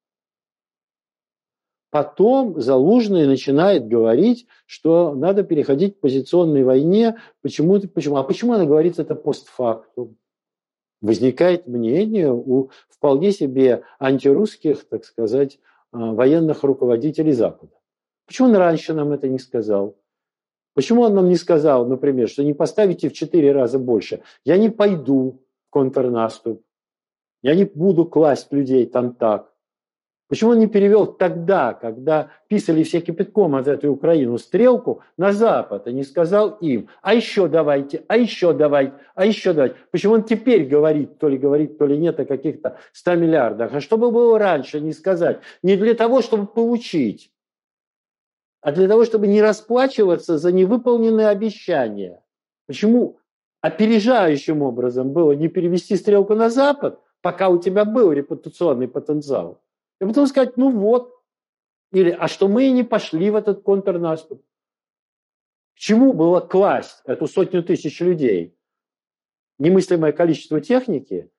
Потом Залужный начинает говорить, что надо переходить к позиционной войне. Почему? А почему она говорит это постфактум? Возникает мнение у вполне себе антирусских, так сказать, военных руководителей Запада. Почему он раньше нам это не сказал? Почему он нам не сказал, например, что не поставите в 4 раза больше? Я не пойду в контрнаступ. Я не буду класть людей там так. Почему он не перевел тогда, когда писали все кипятком от этой Украины, стрелку на Запад, и не сказал им, а еще давайте, а еще давайте, а еще давайте. Почему он теперь говорит, то ли нет о каких-то 100 миллиардах. А что бы было раньше не сказать? Не для того, чтобы получить, а для того, чтобы не расплачиваться за невыполненные обещания. Почему опережающим образом было не перевести стрелку на Запад, пока у тебя был репутационный потенциал? И потом сказать, ну вот, или, а что мы и не пошли в этот контрнаступ? К чему было класть эту 100 тысяч людей? Немыслимое количество техники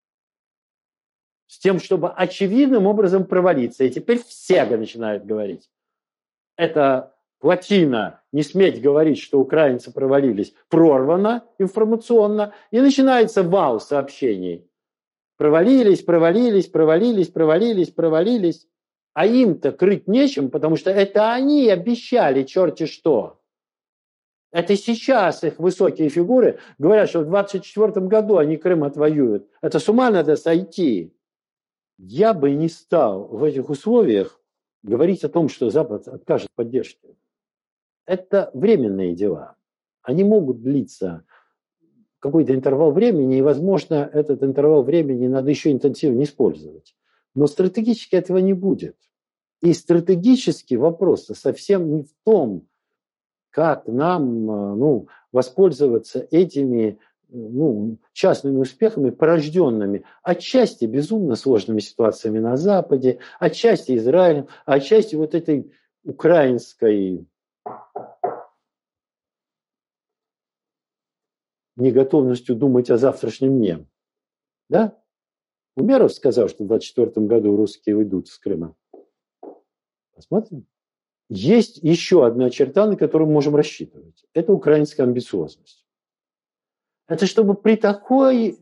с тем, чтобы очевидным образом провалиться. И теперь все начинают говорить. Это плотина, не сметь говорить, что украинцы провалились, прорвана информационно, и начинается вал сообщений. Провалились. А им-то крыть нечем, потому что это они обещали черти что. Это сейчас их высокие фигуры говорят, что в 2024 году они Крым отвоюют. Это с ума надо сойти. Я бы не стал в этих условиях говорить о том, что Запад откажет поддержке. Это временные дела. Они могут длиться какой-то интервал времени, и, возможно, этот интервал времени надо еще интенсивнее использовать. Но стратегически этого не будет. И стратегический вопрос совсем не в том, как нам воспользоваться этими частными успехами, порожденными отчасти безумно сложными ситуациями на Западе, отчасти Израилем, отчасти вот этой украинской неготовностью думать о завтрашнем дне. Да? Умеров сказал, что в 1924 году русские уйдут с Крыма. Посмотрим. Есть еще одна черта, на которую мы можем рассчитывать. Это украинская амбициозность. Это чтобы при такой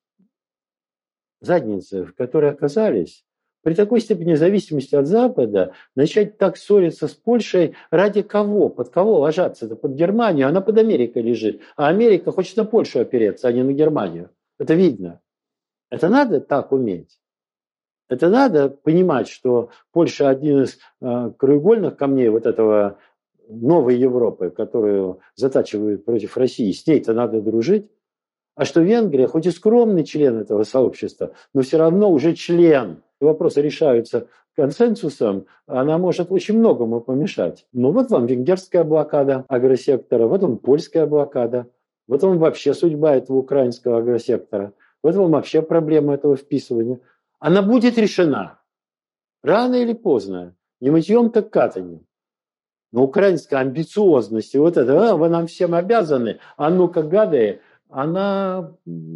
заднице, в которой оказались, при такой степени зависимости от Запада, начать так ссориться с Польшей ради кого? Под кого ложаться? Это под Германию, она под Америкой лежит. А Америка хочет на Польшу опереться, а не на Германию. Это видно. Это надо так уметь. Это надо понимать, что Польша один из краеугольных камней вот этого новой Европы, которую затачивают против России. С ней-то надо дружить. А что Венгрия, хоть и скромный член этого сообщества, но все равно уже член. Вопросы решаются консенсусом, она может очень многому помешать. Но вот вам венгерская блокада агросектора, вот вам польская блокада, вот вам вообще судьба этого украинского агросектора, вот вам вообще проблема этого вписывания. Она будет решена. Рано или поздно. Не мытьем, так катаньем. Но украинская амбициозность, и вот это, вы нам всем обязаны, а ну-ка, гады, она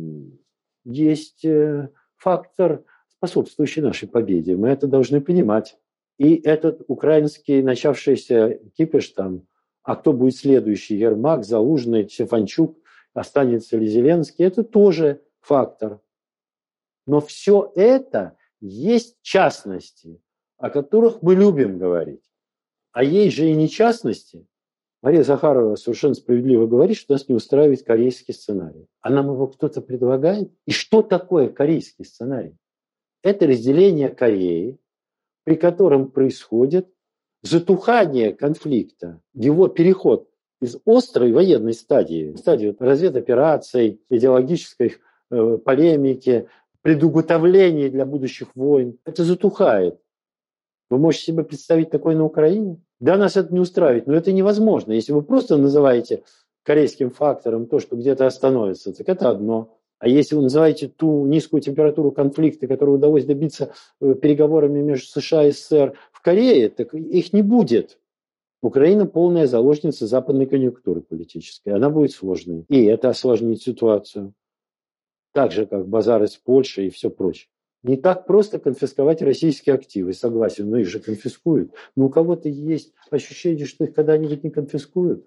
есть фактор, способствующий нашей победе. Мы это должны понимать. И этот украинский начавшийся кипиш там, а кто будет следующий, Ермак, Залужный, Стефанчук, останется ли Зеленский, это тоже фактор. Но все это есть частности, о которых мы любим говорить. А есть же и не частности. Мария Захарова совершенно справедливо говорит, что нас не устраивает корейский сценарий. А нам его кто-то предлагает? И что такое корейский сценарий? Это разделение Кореи, при котором происходит затухание конфликта, его переход из острой военной стадии, стадии разведопераций, идеологической полемики, предуготовлений для будущих войн. Это затухает. Вы можете себе представить такое на Украине? Да, нас это не устраивает, но это невозможно. Если вы просто называете корейским фактором то, что где-то остановится, так это одно. А если вы называете ту низкую температуру конфликта, которую удалось добиться переговорами между США и СССР в Корее, так их не будет. Украина полная заложница западной конъюнктуры политической. Она будет сложной. И это осложнит ситуацию. Так же, как базары с Польшей и все прочее. Не так просто конфисковать российские активы, согласен, но их же конфискуют. Но у кого-то есть ощущение, что их когда-нибудь не конфискуют.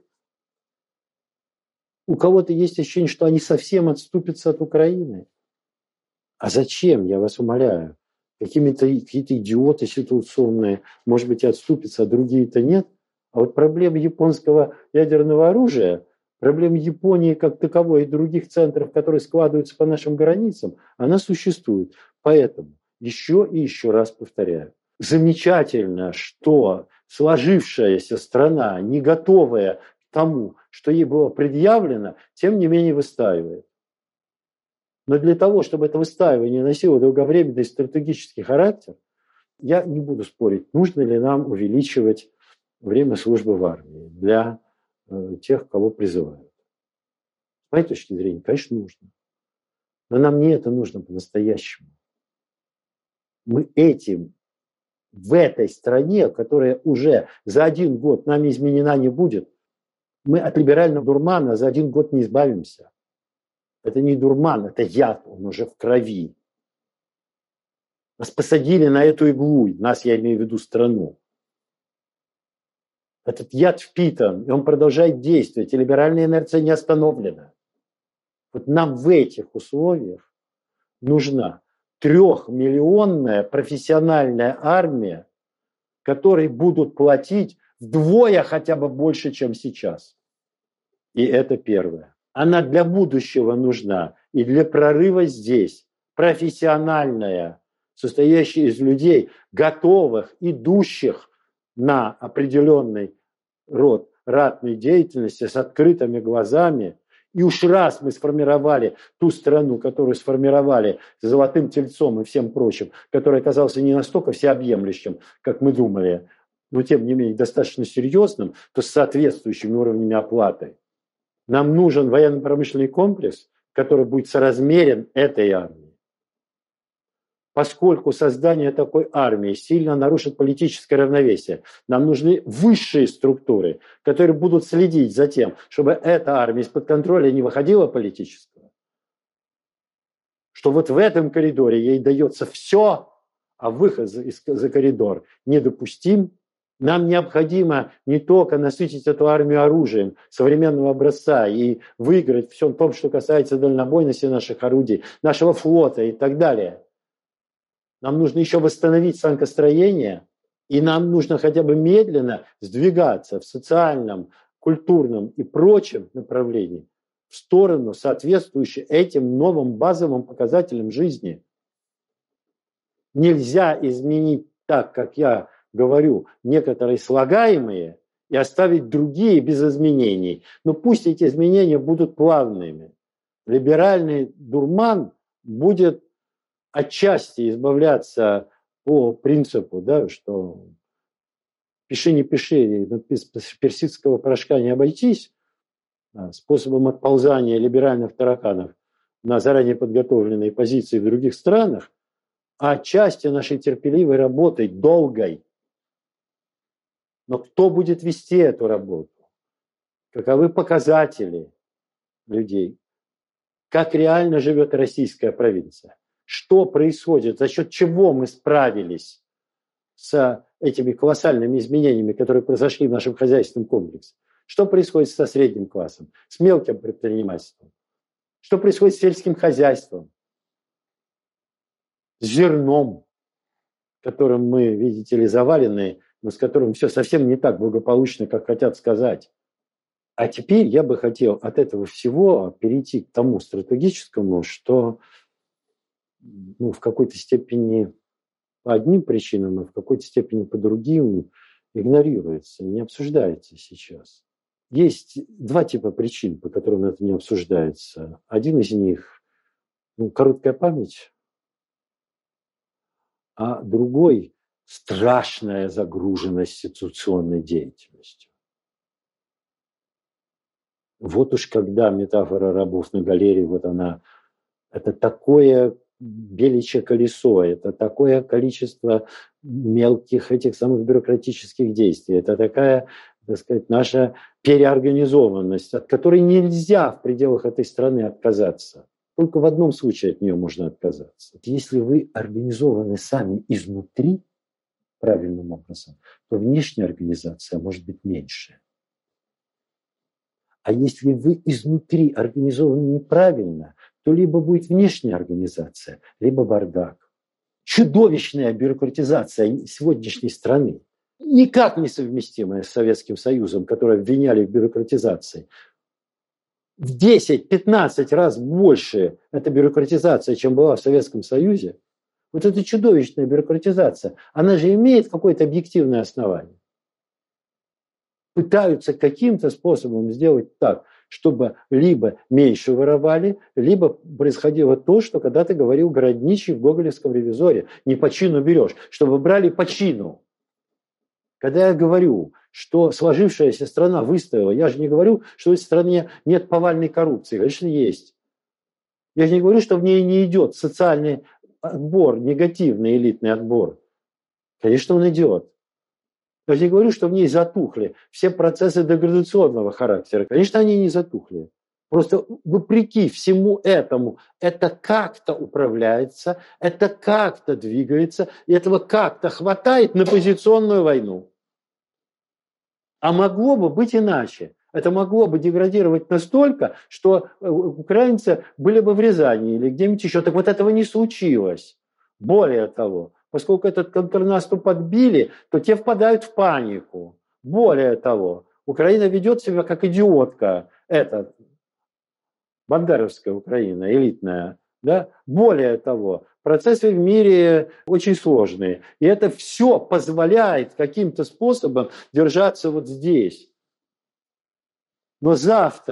У кого-то есть ощущение, что они совсем отступятся от Украины. А зачем, я вас умоляю? Какие-то идиоты ситуационные, может быть, и отступятся, а другие-то нет. А вот проблема японского ядерного оружия, проблема Японии как таковой и других центров, которые складываются по нашим границам, она существует. Поэтому еще и еще раз повторяю. Замечательно, что сложившаяся страна, не готовая к тому, что ей было предъявлено, тем не менее выстаивает. Но для того, чтобы это выстаивание носило долговременный стратегический характер, я не буду спорить, нужно ли нам увеличивать время службы в армии для тех, кого призывают. С моей точки зрения, конечно, нужно. Но нам не это нужно по-настоящему. Мы этим в этой стране, которая уже за 1 год нами изменена не будет, мы от либерального дурмана за 1 год не избавимся. Это не дурман, это яд, он уже в крови. Нас посадили на эту иглу, нас, я имею в виду, страну. Этот яд впитан, и он продолжает действовать, и либеральная инерция не остановлена. Вот нам в этих условиях нужна 3-миллионная профессиональная армия, которой будут платить вдвое хотя бы больше, чем сейчас. И это первое. Она для будущего нужна и для прорыва здесь. Профессиональная, состоящая из людей, готовых, идущих на определенный род ратной деятельности с открытыми глазами И уж раз мы сформировали ту страну, которую сформировали Золотым Тельцом и всем прочим, который оказался не настолько всеобъемлющим, как мы думали, но тем не менее достаточно серьезным, то с соответствующими уровнями оплаты. Нам нужен военно-промышленный комплекс, который будет соразмерен этой армии. Поскольку создание такой армии сильно нарушит политическое равновесие, нам нужны высшие структуры, которые будут следить за тем, чтобы эта армия из-под контроля не выходила политического. Что вот в этом коридоре ей дается все, а выход за коридор недопустим. Нам необходимо не только насытить эту армию оружием современного образца и выиграть в всем том, что касается дальнобойности наших орудий, нашего флота и так далее. Нам нужно еще восстановить станкостроение, и нам нужно хотя бы медленно сдвигаться в социальном, культурном и прочем направлении в сторону, соответствующей этим новым базовым показателям жизни. Нельзя изменить так, как я говорю, некоторые слагаемые и оставить другие без изменений. Но пусть эти изменения будут плавными. Либеральный дурман будет отчасти избавляться по принципу, да, что пиши не пиши, без персидского порошка не обойтись, способом отползания либеральных тараканов на заранее подготовленные позиции в других странах, а отчасти нашей терпеливой работой, долгой. Но кто будет вести эту работу? Каковы показатели людей? Как реально живет российская провинция? Что происходит? За счет чего мы справились с этими колоссальными изменениями, которые произошли в нашем хозяйственном комплексе? Что происходит со средним классом, с мелким предпринимательством? Что происходит с сельским хозяйством? С зерном, которым мы, видите ли, завалены, но с которым все совсем не так благополучно, как хотят сказать. А теперь я бы хотел от этого всего перейти к тому стратегическому, что в какой-то степени по одним причинам, а в какой-то степени по другим игнорируется и не обсуждается сейчас. Есть два типа причин, по которым это не обсуждается. Один из них короткая память, а другой – страшная загруженность ситуационной деятельностью. Вот уж когда метафора рабов на галерее, вот она, это такое беличье колесо, это такое количество мелких этих самых бюрократических действий, это такая, так сказать, наша переорганизованность, от которой нельзя в пределах этой страны отказаться. Только в одном случае от нее можно отказаться. Если вы организованы сами изнутри правильным образом, то внешняя организация может быть меньше. А если вы изнутри организованы неправильно, то либо будет внешняя организация, либо бардак. Чудовищная бюрократизация сегодняшней страны, никак не совместимая с Советским Союзом, который обвиняли в бюрократизации. В 10-15 раз больше эта бюрократизация, чем была в Советском Союзе. Вот эта чудовищная бюрократизация, она же имеет какое-то объективное основание. Пытаются каким-то способом сделать так, чтобы либо меньше воровали, либо происходило то, что когда-то говорил Городничий в гоголевском «Ревизоре». Не по чину берешь, чтобы брали по чину. Когда я говорю, что сложившаяся страна выстояла, я же не говорю, что в этой стране нет повальной коррупции. Конечно, есть. Я же не говорю, что в ней не идет социальный отбор, негативный элитный отбор. Конечно, он идет. Я же не говорю, что в ней затухли все процессы деградационного характера. Конечно, они не затухли. Просто вопреки всему этому, это как-то управляется, это как-то двигается, и этого как-то хватает на позиционную войну. А могло бы быть иначе. Это могло бы деградировать настолько, что украинцы были бы в Рязани или где-нибудь еще. Так вот этого не случилось. Более того, поскольку этот контрнаступ подбили, то те впадают в панику. Более того, Украина ведет себя как идиотка. Это бандеровская Украина, элитная. Да? Более того, процессы в мире очень сложные. И это все позволяет каким-то способом держаться вот здесь. Но завтра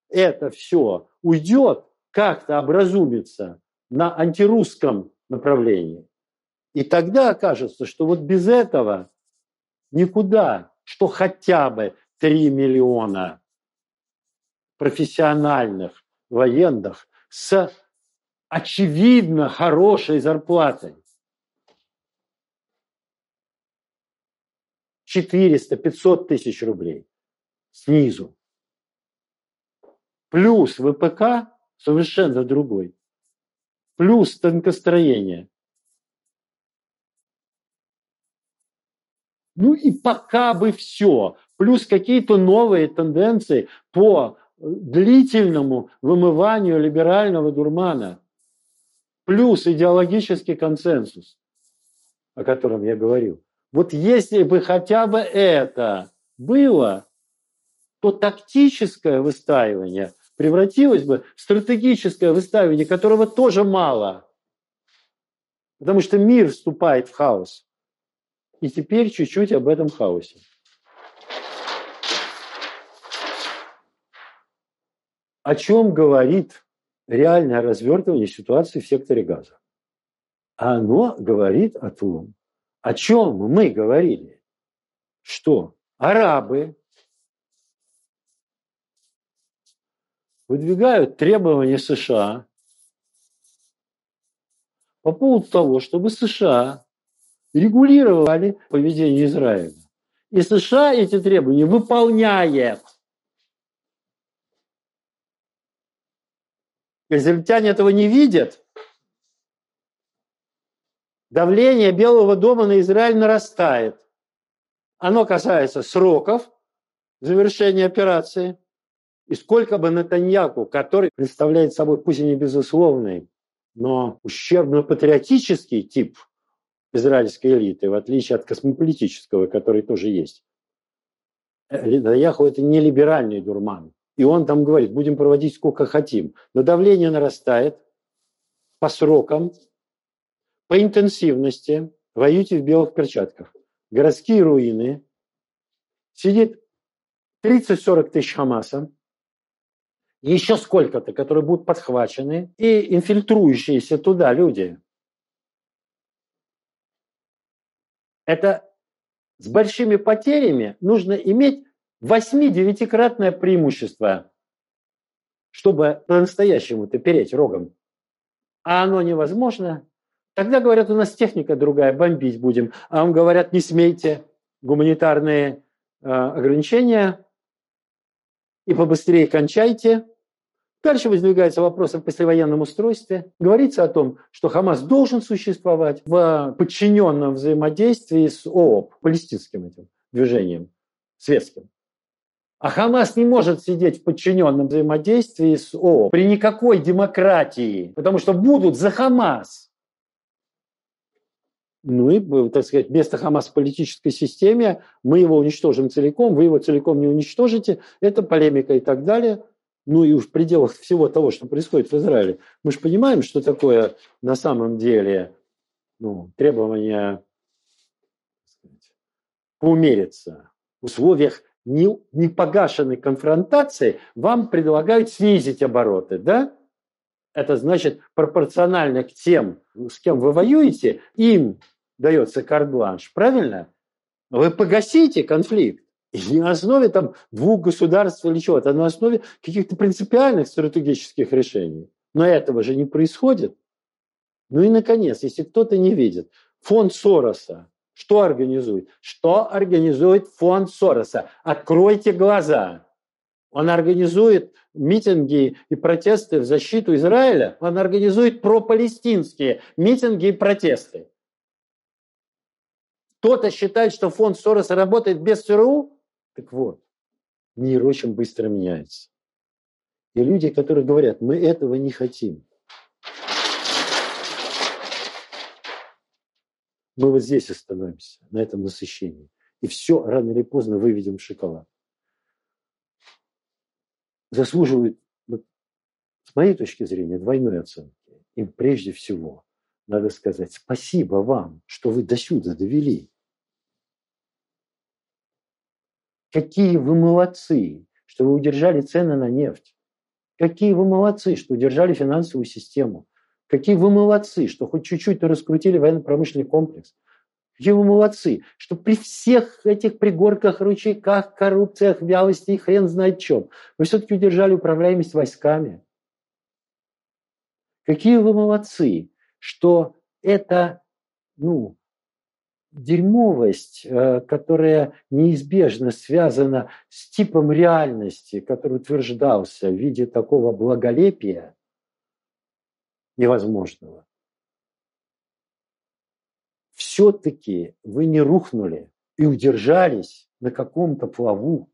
это все уйдет, как-то образумится на антирусском направлении. И тогда окажется, что вот без этого никуда, что хотя бы 3 миллиона профессиональных военных с очевидно хорошей зарплатой. 400-500 тысяч рублей снизу. Плюс ВПК совершенно другой. Плюс танкостроение. Ну и пока бы все. Плюс какие-то новые тенденции по длительному вымыванию либерального дурмана. Плюс идеологический консенсус, о котором я говорил. Вот если бы хотя бы это было, то тактическое выстаивание превратилось бы в стратегическое выстаивание, которого тоже мало. Потому что мир вступает в хаос. И теперь чуть-чуть об этом хаосе. О чем говорит реальное развертывание ситуации в секторе Газа? Оно говорит о том, о чем мы говорили, что арабы выдвигают требования США по поводу того, чтобы США регулировали поведение Израиля. И США эти требования выполняет. Израильтяне этого не видят. Давление Белого дома на Израиль нарастает. Оно касается сроков завершения операции. И сколько бы Нетаньяху, который представляет собой, пусть и не безусловный, но ущербно-патриотический тип израильской элиты, в отличие от космополитического, который тоже есть. Нетаньяху – это не либеральный дурман. И он там говорит, будем проводить сколько хотим. Но давление нарастает по срокам, по интенсивности. Воюйте в белых перчатках. Городские руины. Сидит 30-40 тысяч Хамаса. Еще сколько-то, которые будут подхвачены. И инфильтрующиеся туда люди. Это с большими потерями нужно иметь 8-9-кратное преимущество, чтобы по-настоящему-то переть рогом. А оно невозможно. Тогда говорят, у нас техника другая, бомбить будем. А вам говорят, не смейте, гуманитарные ограничения, и побыстрее кончайте. Дальше выдвигается вопрос о послевоенном устройстве. Говорится о том, что Хамас должен существовать в подчиненном взаимодействии с ООП, палестинским этим движением, светским. А Хамас не может сидеть в подчиненном взаимодействии с ООП при никакой демократии, потому что будут за Хамас. Ну и, так сказать, вместо Хамас в политической системе мы его уничтожим целиком, вы его целиком не уничтожите. Это полемика и так далее. Ну и в пределах всего того, что происходит в Израиле. Мы же понимаем, что такое на самом деле требование поумериться. В условиях непогашенной конфронтации вам предлагают снизить обороты, да? Это значит, пропорционально к тем, с кем вы воюете, им дается карт-бланш, правильно? Вы погасите конфликт. И не на основе там 2 государств или чего-то, а на основе каких-то принципиальных стратегических решений. Но этого же не происходит. Ну и, наконец, если кто-то не видит, фонд Сороса что организует? Что организует фонд Сороса? Откройте глаза. Он организует митинги и протесты в защиту Израиля. Он организует пропалестинские митинги и протесты. Кто-то считает, что фонд Сороса работает без ЦРУ? Так вот, мир очень быстро меняется. И люди, которые говорят, мы этого не хотим. Мы вот здесь остановимся, на этом насыщении. И все рано или поздно выведем в шоколад. Заслуживают, с моей точки зрения, двойной оценки. Им прежде всего надо сказать спасибо вам, что вы до сюда довели. Какие вы молодцы, что вы удержали цены на нефть. Какие вы молодцы, что удержали финансовую систему. Какие вы молодцы, что хоть чуть-чуть раскрутили военно-промышленный комплекс. Какие вы молодцы, что при всех этих пригорках, ручейках, коррупциях, вялости и хрен знает чем, вы все-таки удержали управляемость войсками. Какие вы молодцы, что это, дерьмовость, которая неизбежно связана с типом реальности, который утверждался в виде такого благолепия невозможного. Все-таки вы не рухнули и удержались на каком-то плаву.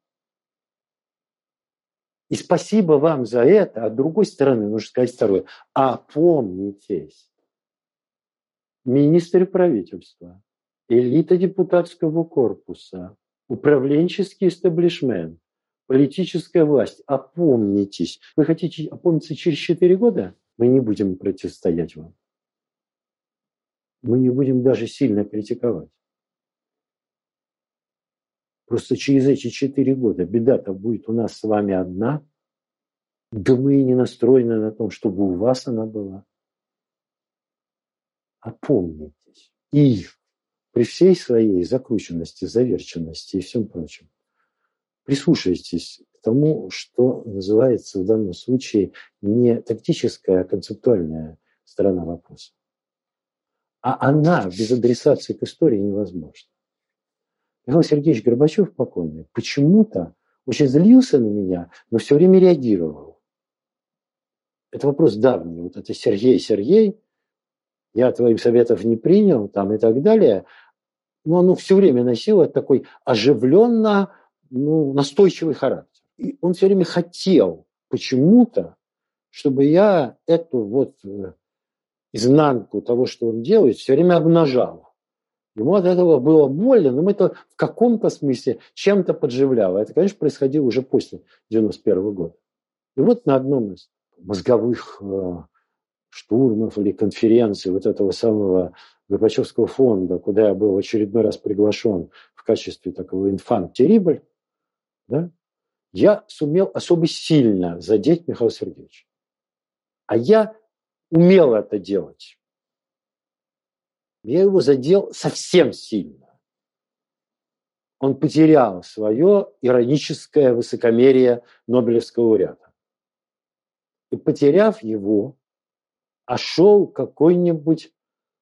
И спасибо вам за это. А с другой стороны, нужно сказать второе. Опомнитесь. Министры правительства, элита депутатского корпуса, управленческий истеблишмент, политическая власть. Опомнитесь. Вы хотите опомниться через 4 года? Мы не будем противостоять вам. Мы не будем даже сильно критиковать. Просто через эти 4 года беда-то будет у нас с вами одна. Да мы и не настроены на том, чтобы у вас она была. Опомнитесь. И при всей своей закрученности, заверченности и всем прочем, прислушайтесь к тому, что называется в данном случае не тактическая, а концептуальная сторона вопроса. А она без адресации к истории невозможна. Михаил Сергеевич Горбачев покойный почему-то очень злился на меня, но все время реагировал. Это вопрос давний. Вот это Сергей, я твоих советов не принял, там и так далее. Но оно все время носило такой оживленно, настойчивый характер. И он все время хотел почему-то, чтобы я эту изнанку того, что он делает, все время обнажал. Ему от этого было больно, но это в каком-то смысле чем-то подживляло. Это, конечно, происходило уже после 1991 года. И вот на одном из мозговых штурмов или конференций вот этого самого Горбачевского фонда, куда я был в очередной раз приглашен в качестве такого инфант террибль, да, я сумел особо сильно задеть Михаила Сергеевича. А я умел это делать. Я его задел совсем сильно. Он потерял свое ироническое высокомерие Нобелевского лауреата. И потеряв его, шел какой-нибудь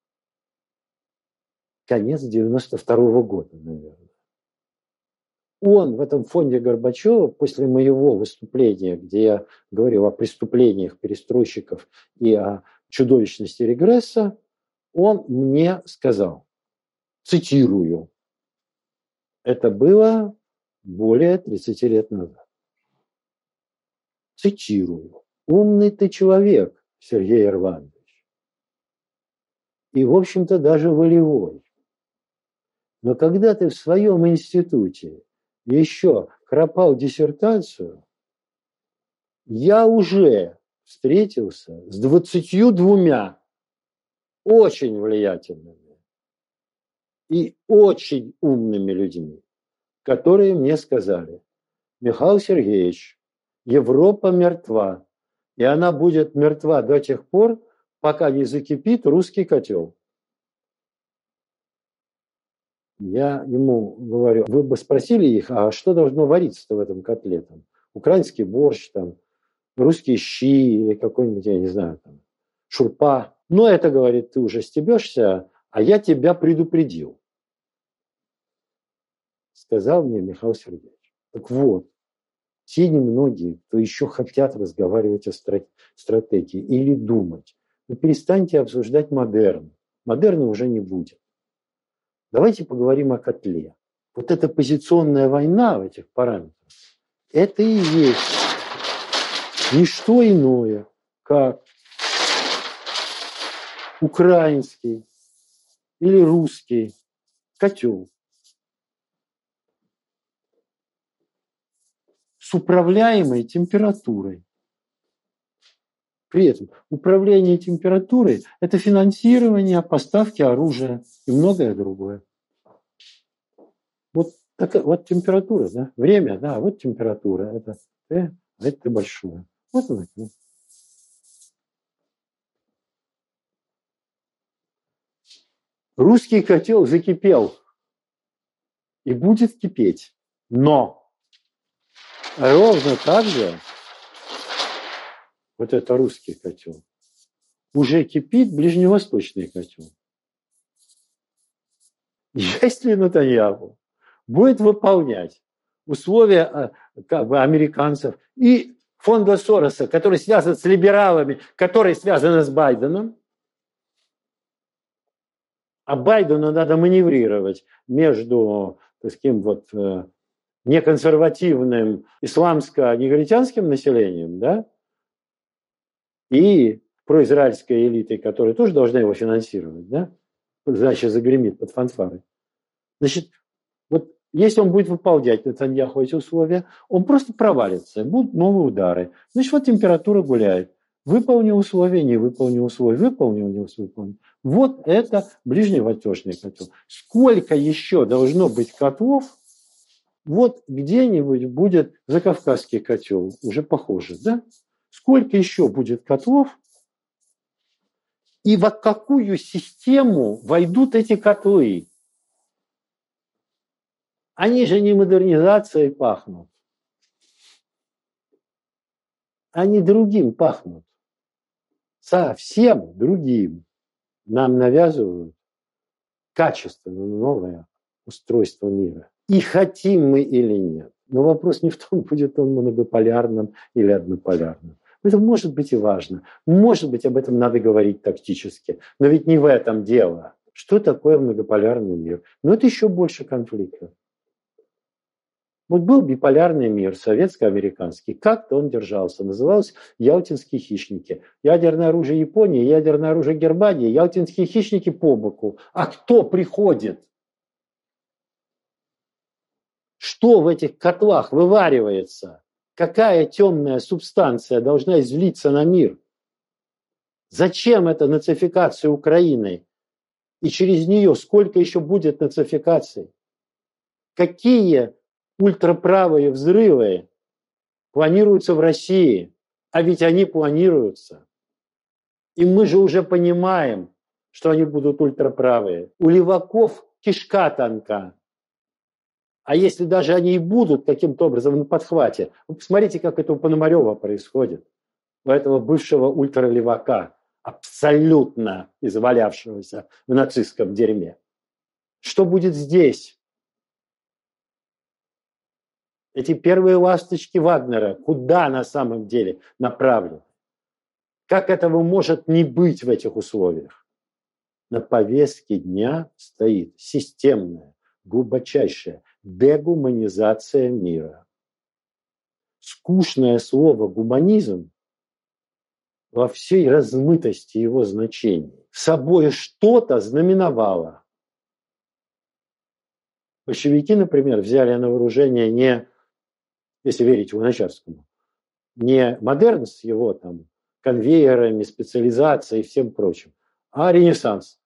конец 92 года, наверное. Он в этом фонде Горбачева после моего выступления, где я говорил о преступлениях перестройщиков и о чудовищности регресса, он мне сказал, цитирую, это было более 30 лет назад. Цитирую. Умный ты человек, Сергей Ирванович. И, в общем-то, даже волевой. Но когда ты в своем институте еще кропал диссертацию, я уже встретился с 22 очень влиятельными и очень умными людьми, которые мне сказали, Михаил Сергеевич, Европа мертва, и она будет мертва до тех пор, пока не закипит русский котел. Я ему говорю, вы бы спросили их, а что должно вариться-то в этом котле? Там, украинский борщ, там, русские щи или какой-нибудь, я не знаю, там, шурпа. Но это, говорит, ты уже стебешься, а я тебя предупредил. Сказал мне Михаил Сергеевич. Так вот, те немногие, кто еще хотят разговаривать о стратегии или думать, вы перестаньте обсуждать модерн. Модерна уже не будет. Давайте поговорим о котле. Вот эта позиционная война в этих параметрах, это и есть не что иное, как украинский или русский котел с управляемой температурой. При этом управление температурой – это финансирование поставки оружия и многое другое. Вот температура, да? Время, да, вот температура. Это Т, а это большое. Вот так. Русский котел закипел и будет кипеть. Но ровно так же вот это русский котел уже кипит ближневосточный котел. Если Нетаньяху будет выполнять условия американцев и фонда Сороса, который связан с либералами, который связан с Байденом, а Байдену надо маневрировать между таким вот неконсервативным исламско-негритянским населением, да, и произраильской элитой, которая тоже должна его финансировать, да, значит, загремит под фанфары. Значит, вот если он будет выполнять Нетаньяху эти условия, он просто провалится, будут новые удары. Значит, вот температура гуляет. Выполнил условия, не выполнил условия, выполнил, не выполнил. Вот это ближневосточный котел. Сколько еще должно быть котлов, вот где-нибудь будет закавказский котел, уже похоже, да? Сколько еще будет котлов, и во какую систему войдут эти котлы? Они же не модернизацией пахнут. Они другим пахнут. Совсем другим. Нам навязывают качественно новое устройство мира. И хотим мы или нет. Но вопрос не в том, будет он многополярным или однополярным. Это может быть и важно. Может быть, об этом надо говорить тактически. Но ведь не в этом дело. Что такое многополярный мир? Но это еще больше конфликтов. Вот был биполярный мир, советско-американский. Как-то он держался. Назывался «Ялтинские хищники». Ядерное оружие Японии, ядерное оружие Германии, ялтинские хищники по боку. А кто приходит? Что в этих котлах вываривается? Какая темная субстанция должна излиться на мир? Зачем эта нацификация Украины? И через нее сколько еще будет нацификаций? Какие ультраправые взрывы планируются в России? А ведь они планируются. И мы же уже понимаем, что они будут ультраправые. У леваков кишка тонка. А если даже они и будут каким-то образом на подхвате, вы посмотрите, как это у Пономарева происходит. У этого бывшего ультралевака, абсолютно извалявшегося в нацистском дерьме. Что будет здесь? Эти первые ласточки Вагнера куда на самом деле направлены? Как этого может не быть в этих условиях? На повестке дня стоит системная, глубочайшая дегуманизация мира. Скучное слово «гуманизм» во всей размытости его значений собой что-то знаменовало. Большевики, например, взяли на вооружение не, если верить Луначарскому, не модерн с его там конвейерами, специализацией и всем прочим, а Ренессанс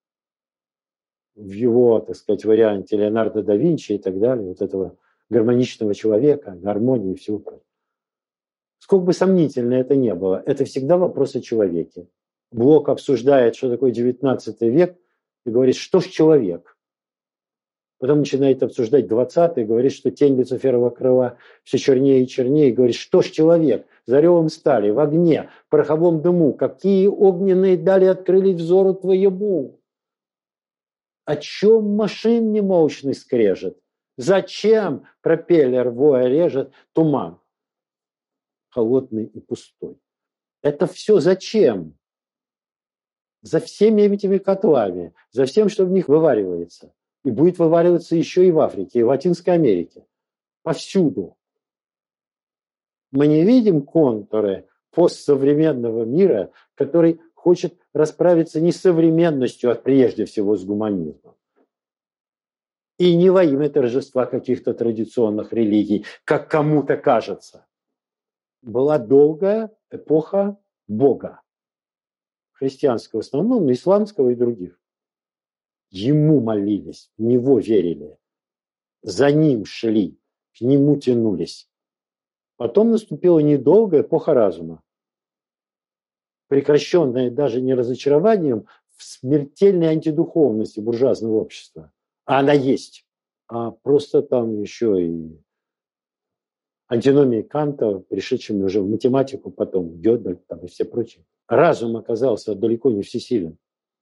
в его, так сказать, варианте Леонардо да Винчи и так далее, вот этого гармоничного человека, гармонии и всего прочего. Сколько бы сомнительно это ни было, это всегда вопрос о человеке. Блок обсуждает, что такое 19 век, и говорит, что ж человек. Потом начинает обсуждать 20-й, говорит, что тень Люциферова крыла все чернее и чернее, и говорит, что ж человек, за ревом стали, в огне, в пороховом дыму, какие огненные дали открылись взору твоему. О чем машин немощный скрежет? Зачем пропеллер воя режет туман? Холодный и пустой. Это все зачем? За всеми этими котлами, за всем, что в них вываривается. И будет вывариваться еще и в Африке, и в Латинской Америке. Повсюду. Мы не видим контуры постсовременного мира, который хочет расправиться не с современностью, а прежде всего с гуманизмом. И не во имя торжества каких-то традиционных религий, как кому-то кажется. Была долгая эпоха Бога. Христианского в основном, но исламского и других. Ему молились, в него верили, за ним шли, к нему тянулись. Потом наступила недолгая эпоха разума, прекращенная даже не разочарованием в смертельной антидуховности буржуазного общества. А она есть. А просто там еще и антиномии Канта, пришедшими уже в математику потом, Гёдель там, и все прочие. Разум оказался далеко не всесилен.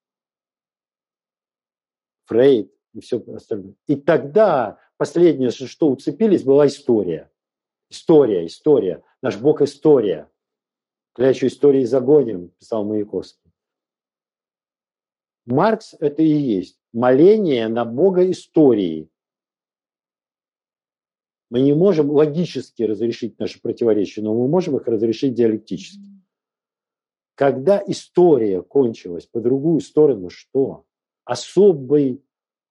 Фрейд и все остальное. И тогда последнее, что уцепились, была история. История. Наш Бог – история. Клячу истории загоним, писал Маяковский. Маркс – это и есть моление на Бога истории. Мы не можем логически разрешить наши противоречия, но мы можем их разрешить диалектически. Когда история кончилась по другую сторону, что? Особый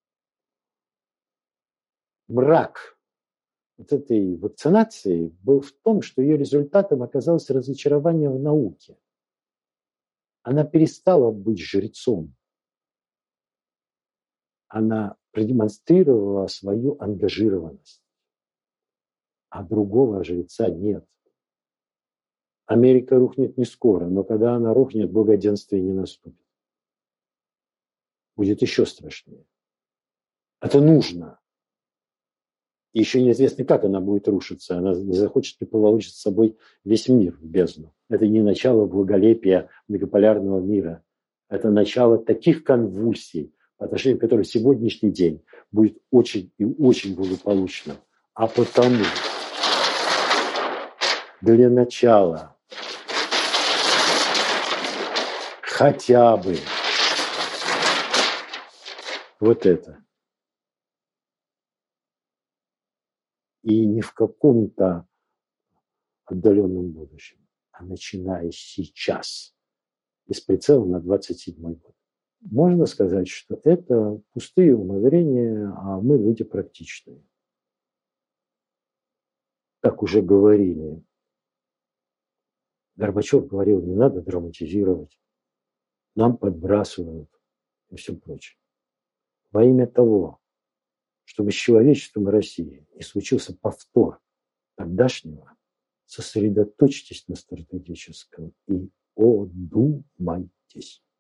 мрак вот этой вакцинации был в том, что ее результатом оказалось разочарование в науке. Она перестала быть жрецом. Она продемонстрировала свою ангажированность. А другого жреца нет. Америка рухнет не скоро, но когда она рухнет, благоденствие не наступит. Будет еще страшнее. Это нужно. И еще неизвестно, как она будет рушиться. Она не захочет ли поволочить с собой весь мир в бездну. Это не начало благолепия многополярного мира. Это начало таких конвульсий, по отношению к которым сегодняшний день будет очень и очень благополучным. А потому для начала хотя бы вот это. И не в каком-то отдаленном будущем, а начиная сейчас, и с прицелом на 27-й год. Можно сказать, что это пустые умозрения, а мы люди практичные. Как уже говорили, Горбачев говорил, не надо драматизировать, нам подбрасывают и все прочее. Во имя того, чтобы с человечеством и Россией не случился повтор тогдашнего, сосредоточьтесь на стратегическом и одумайтесь.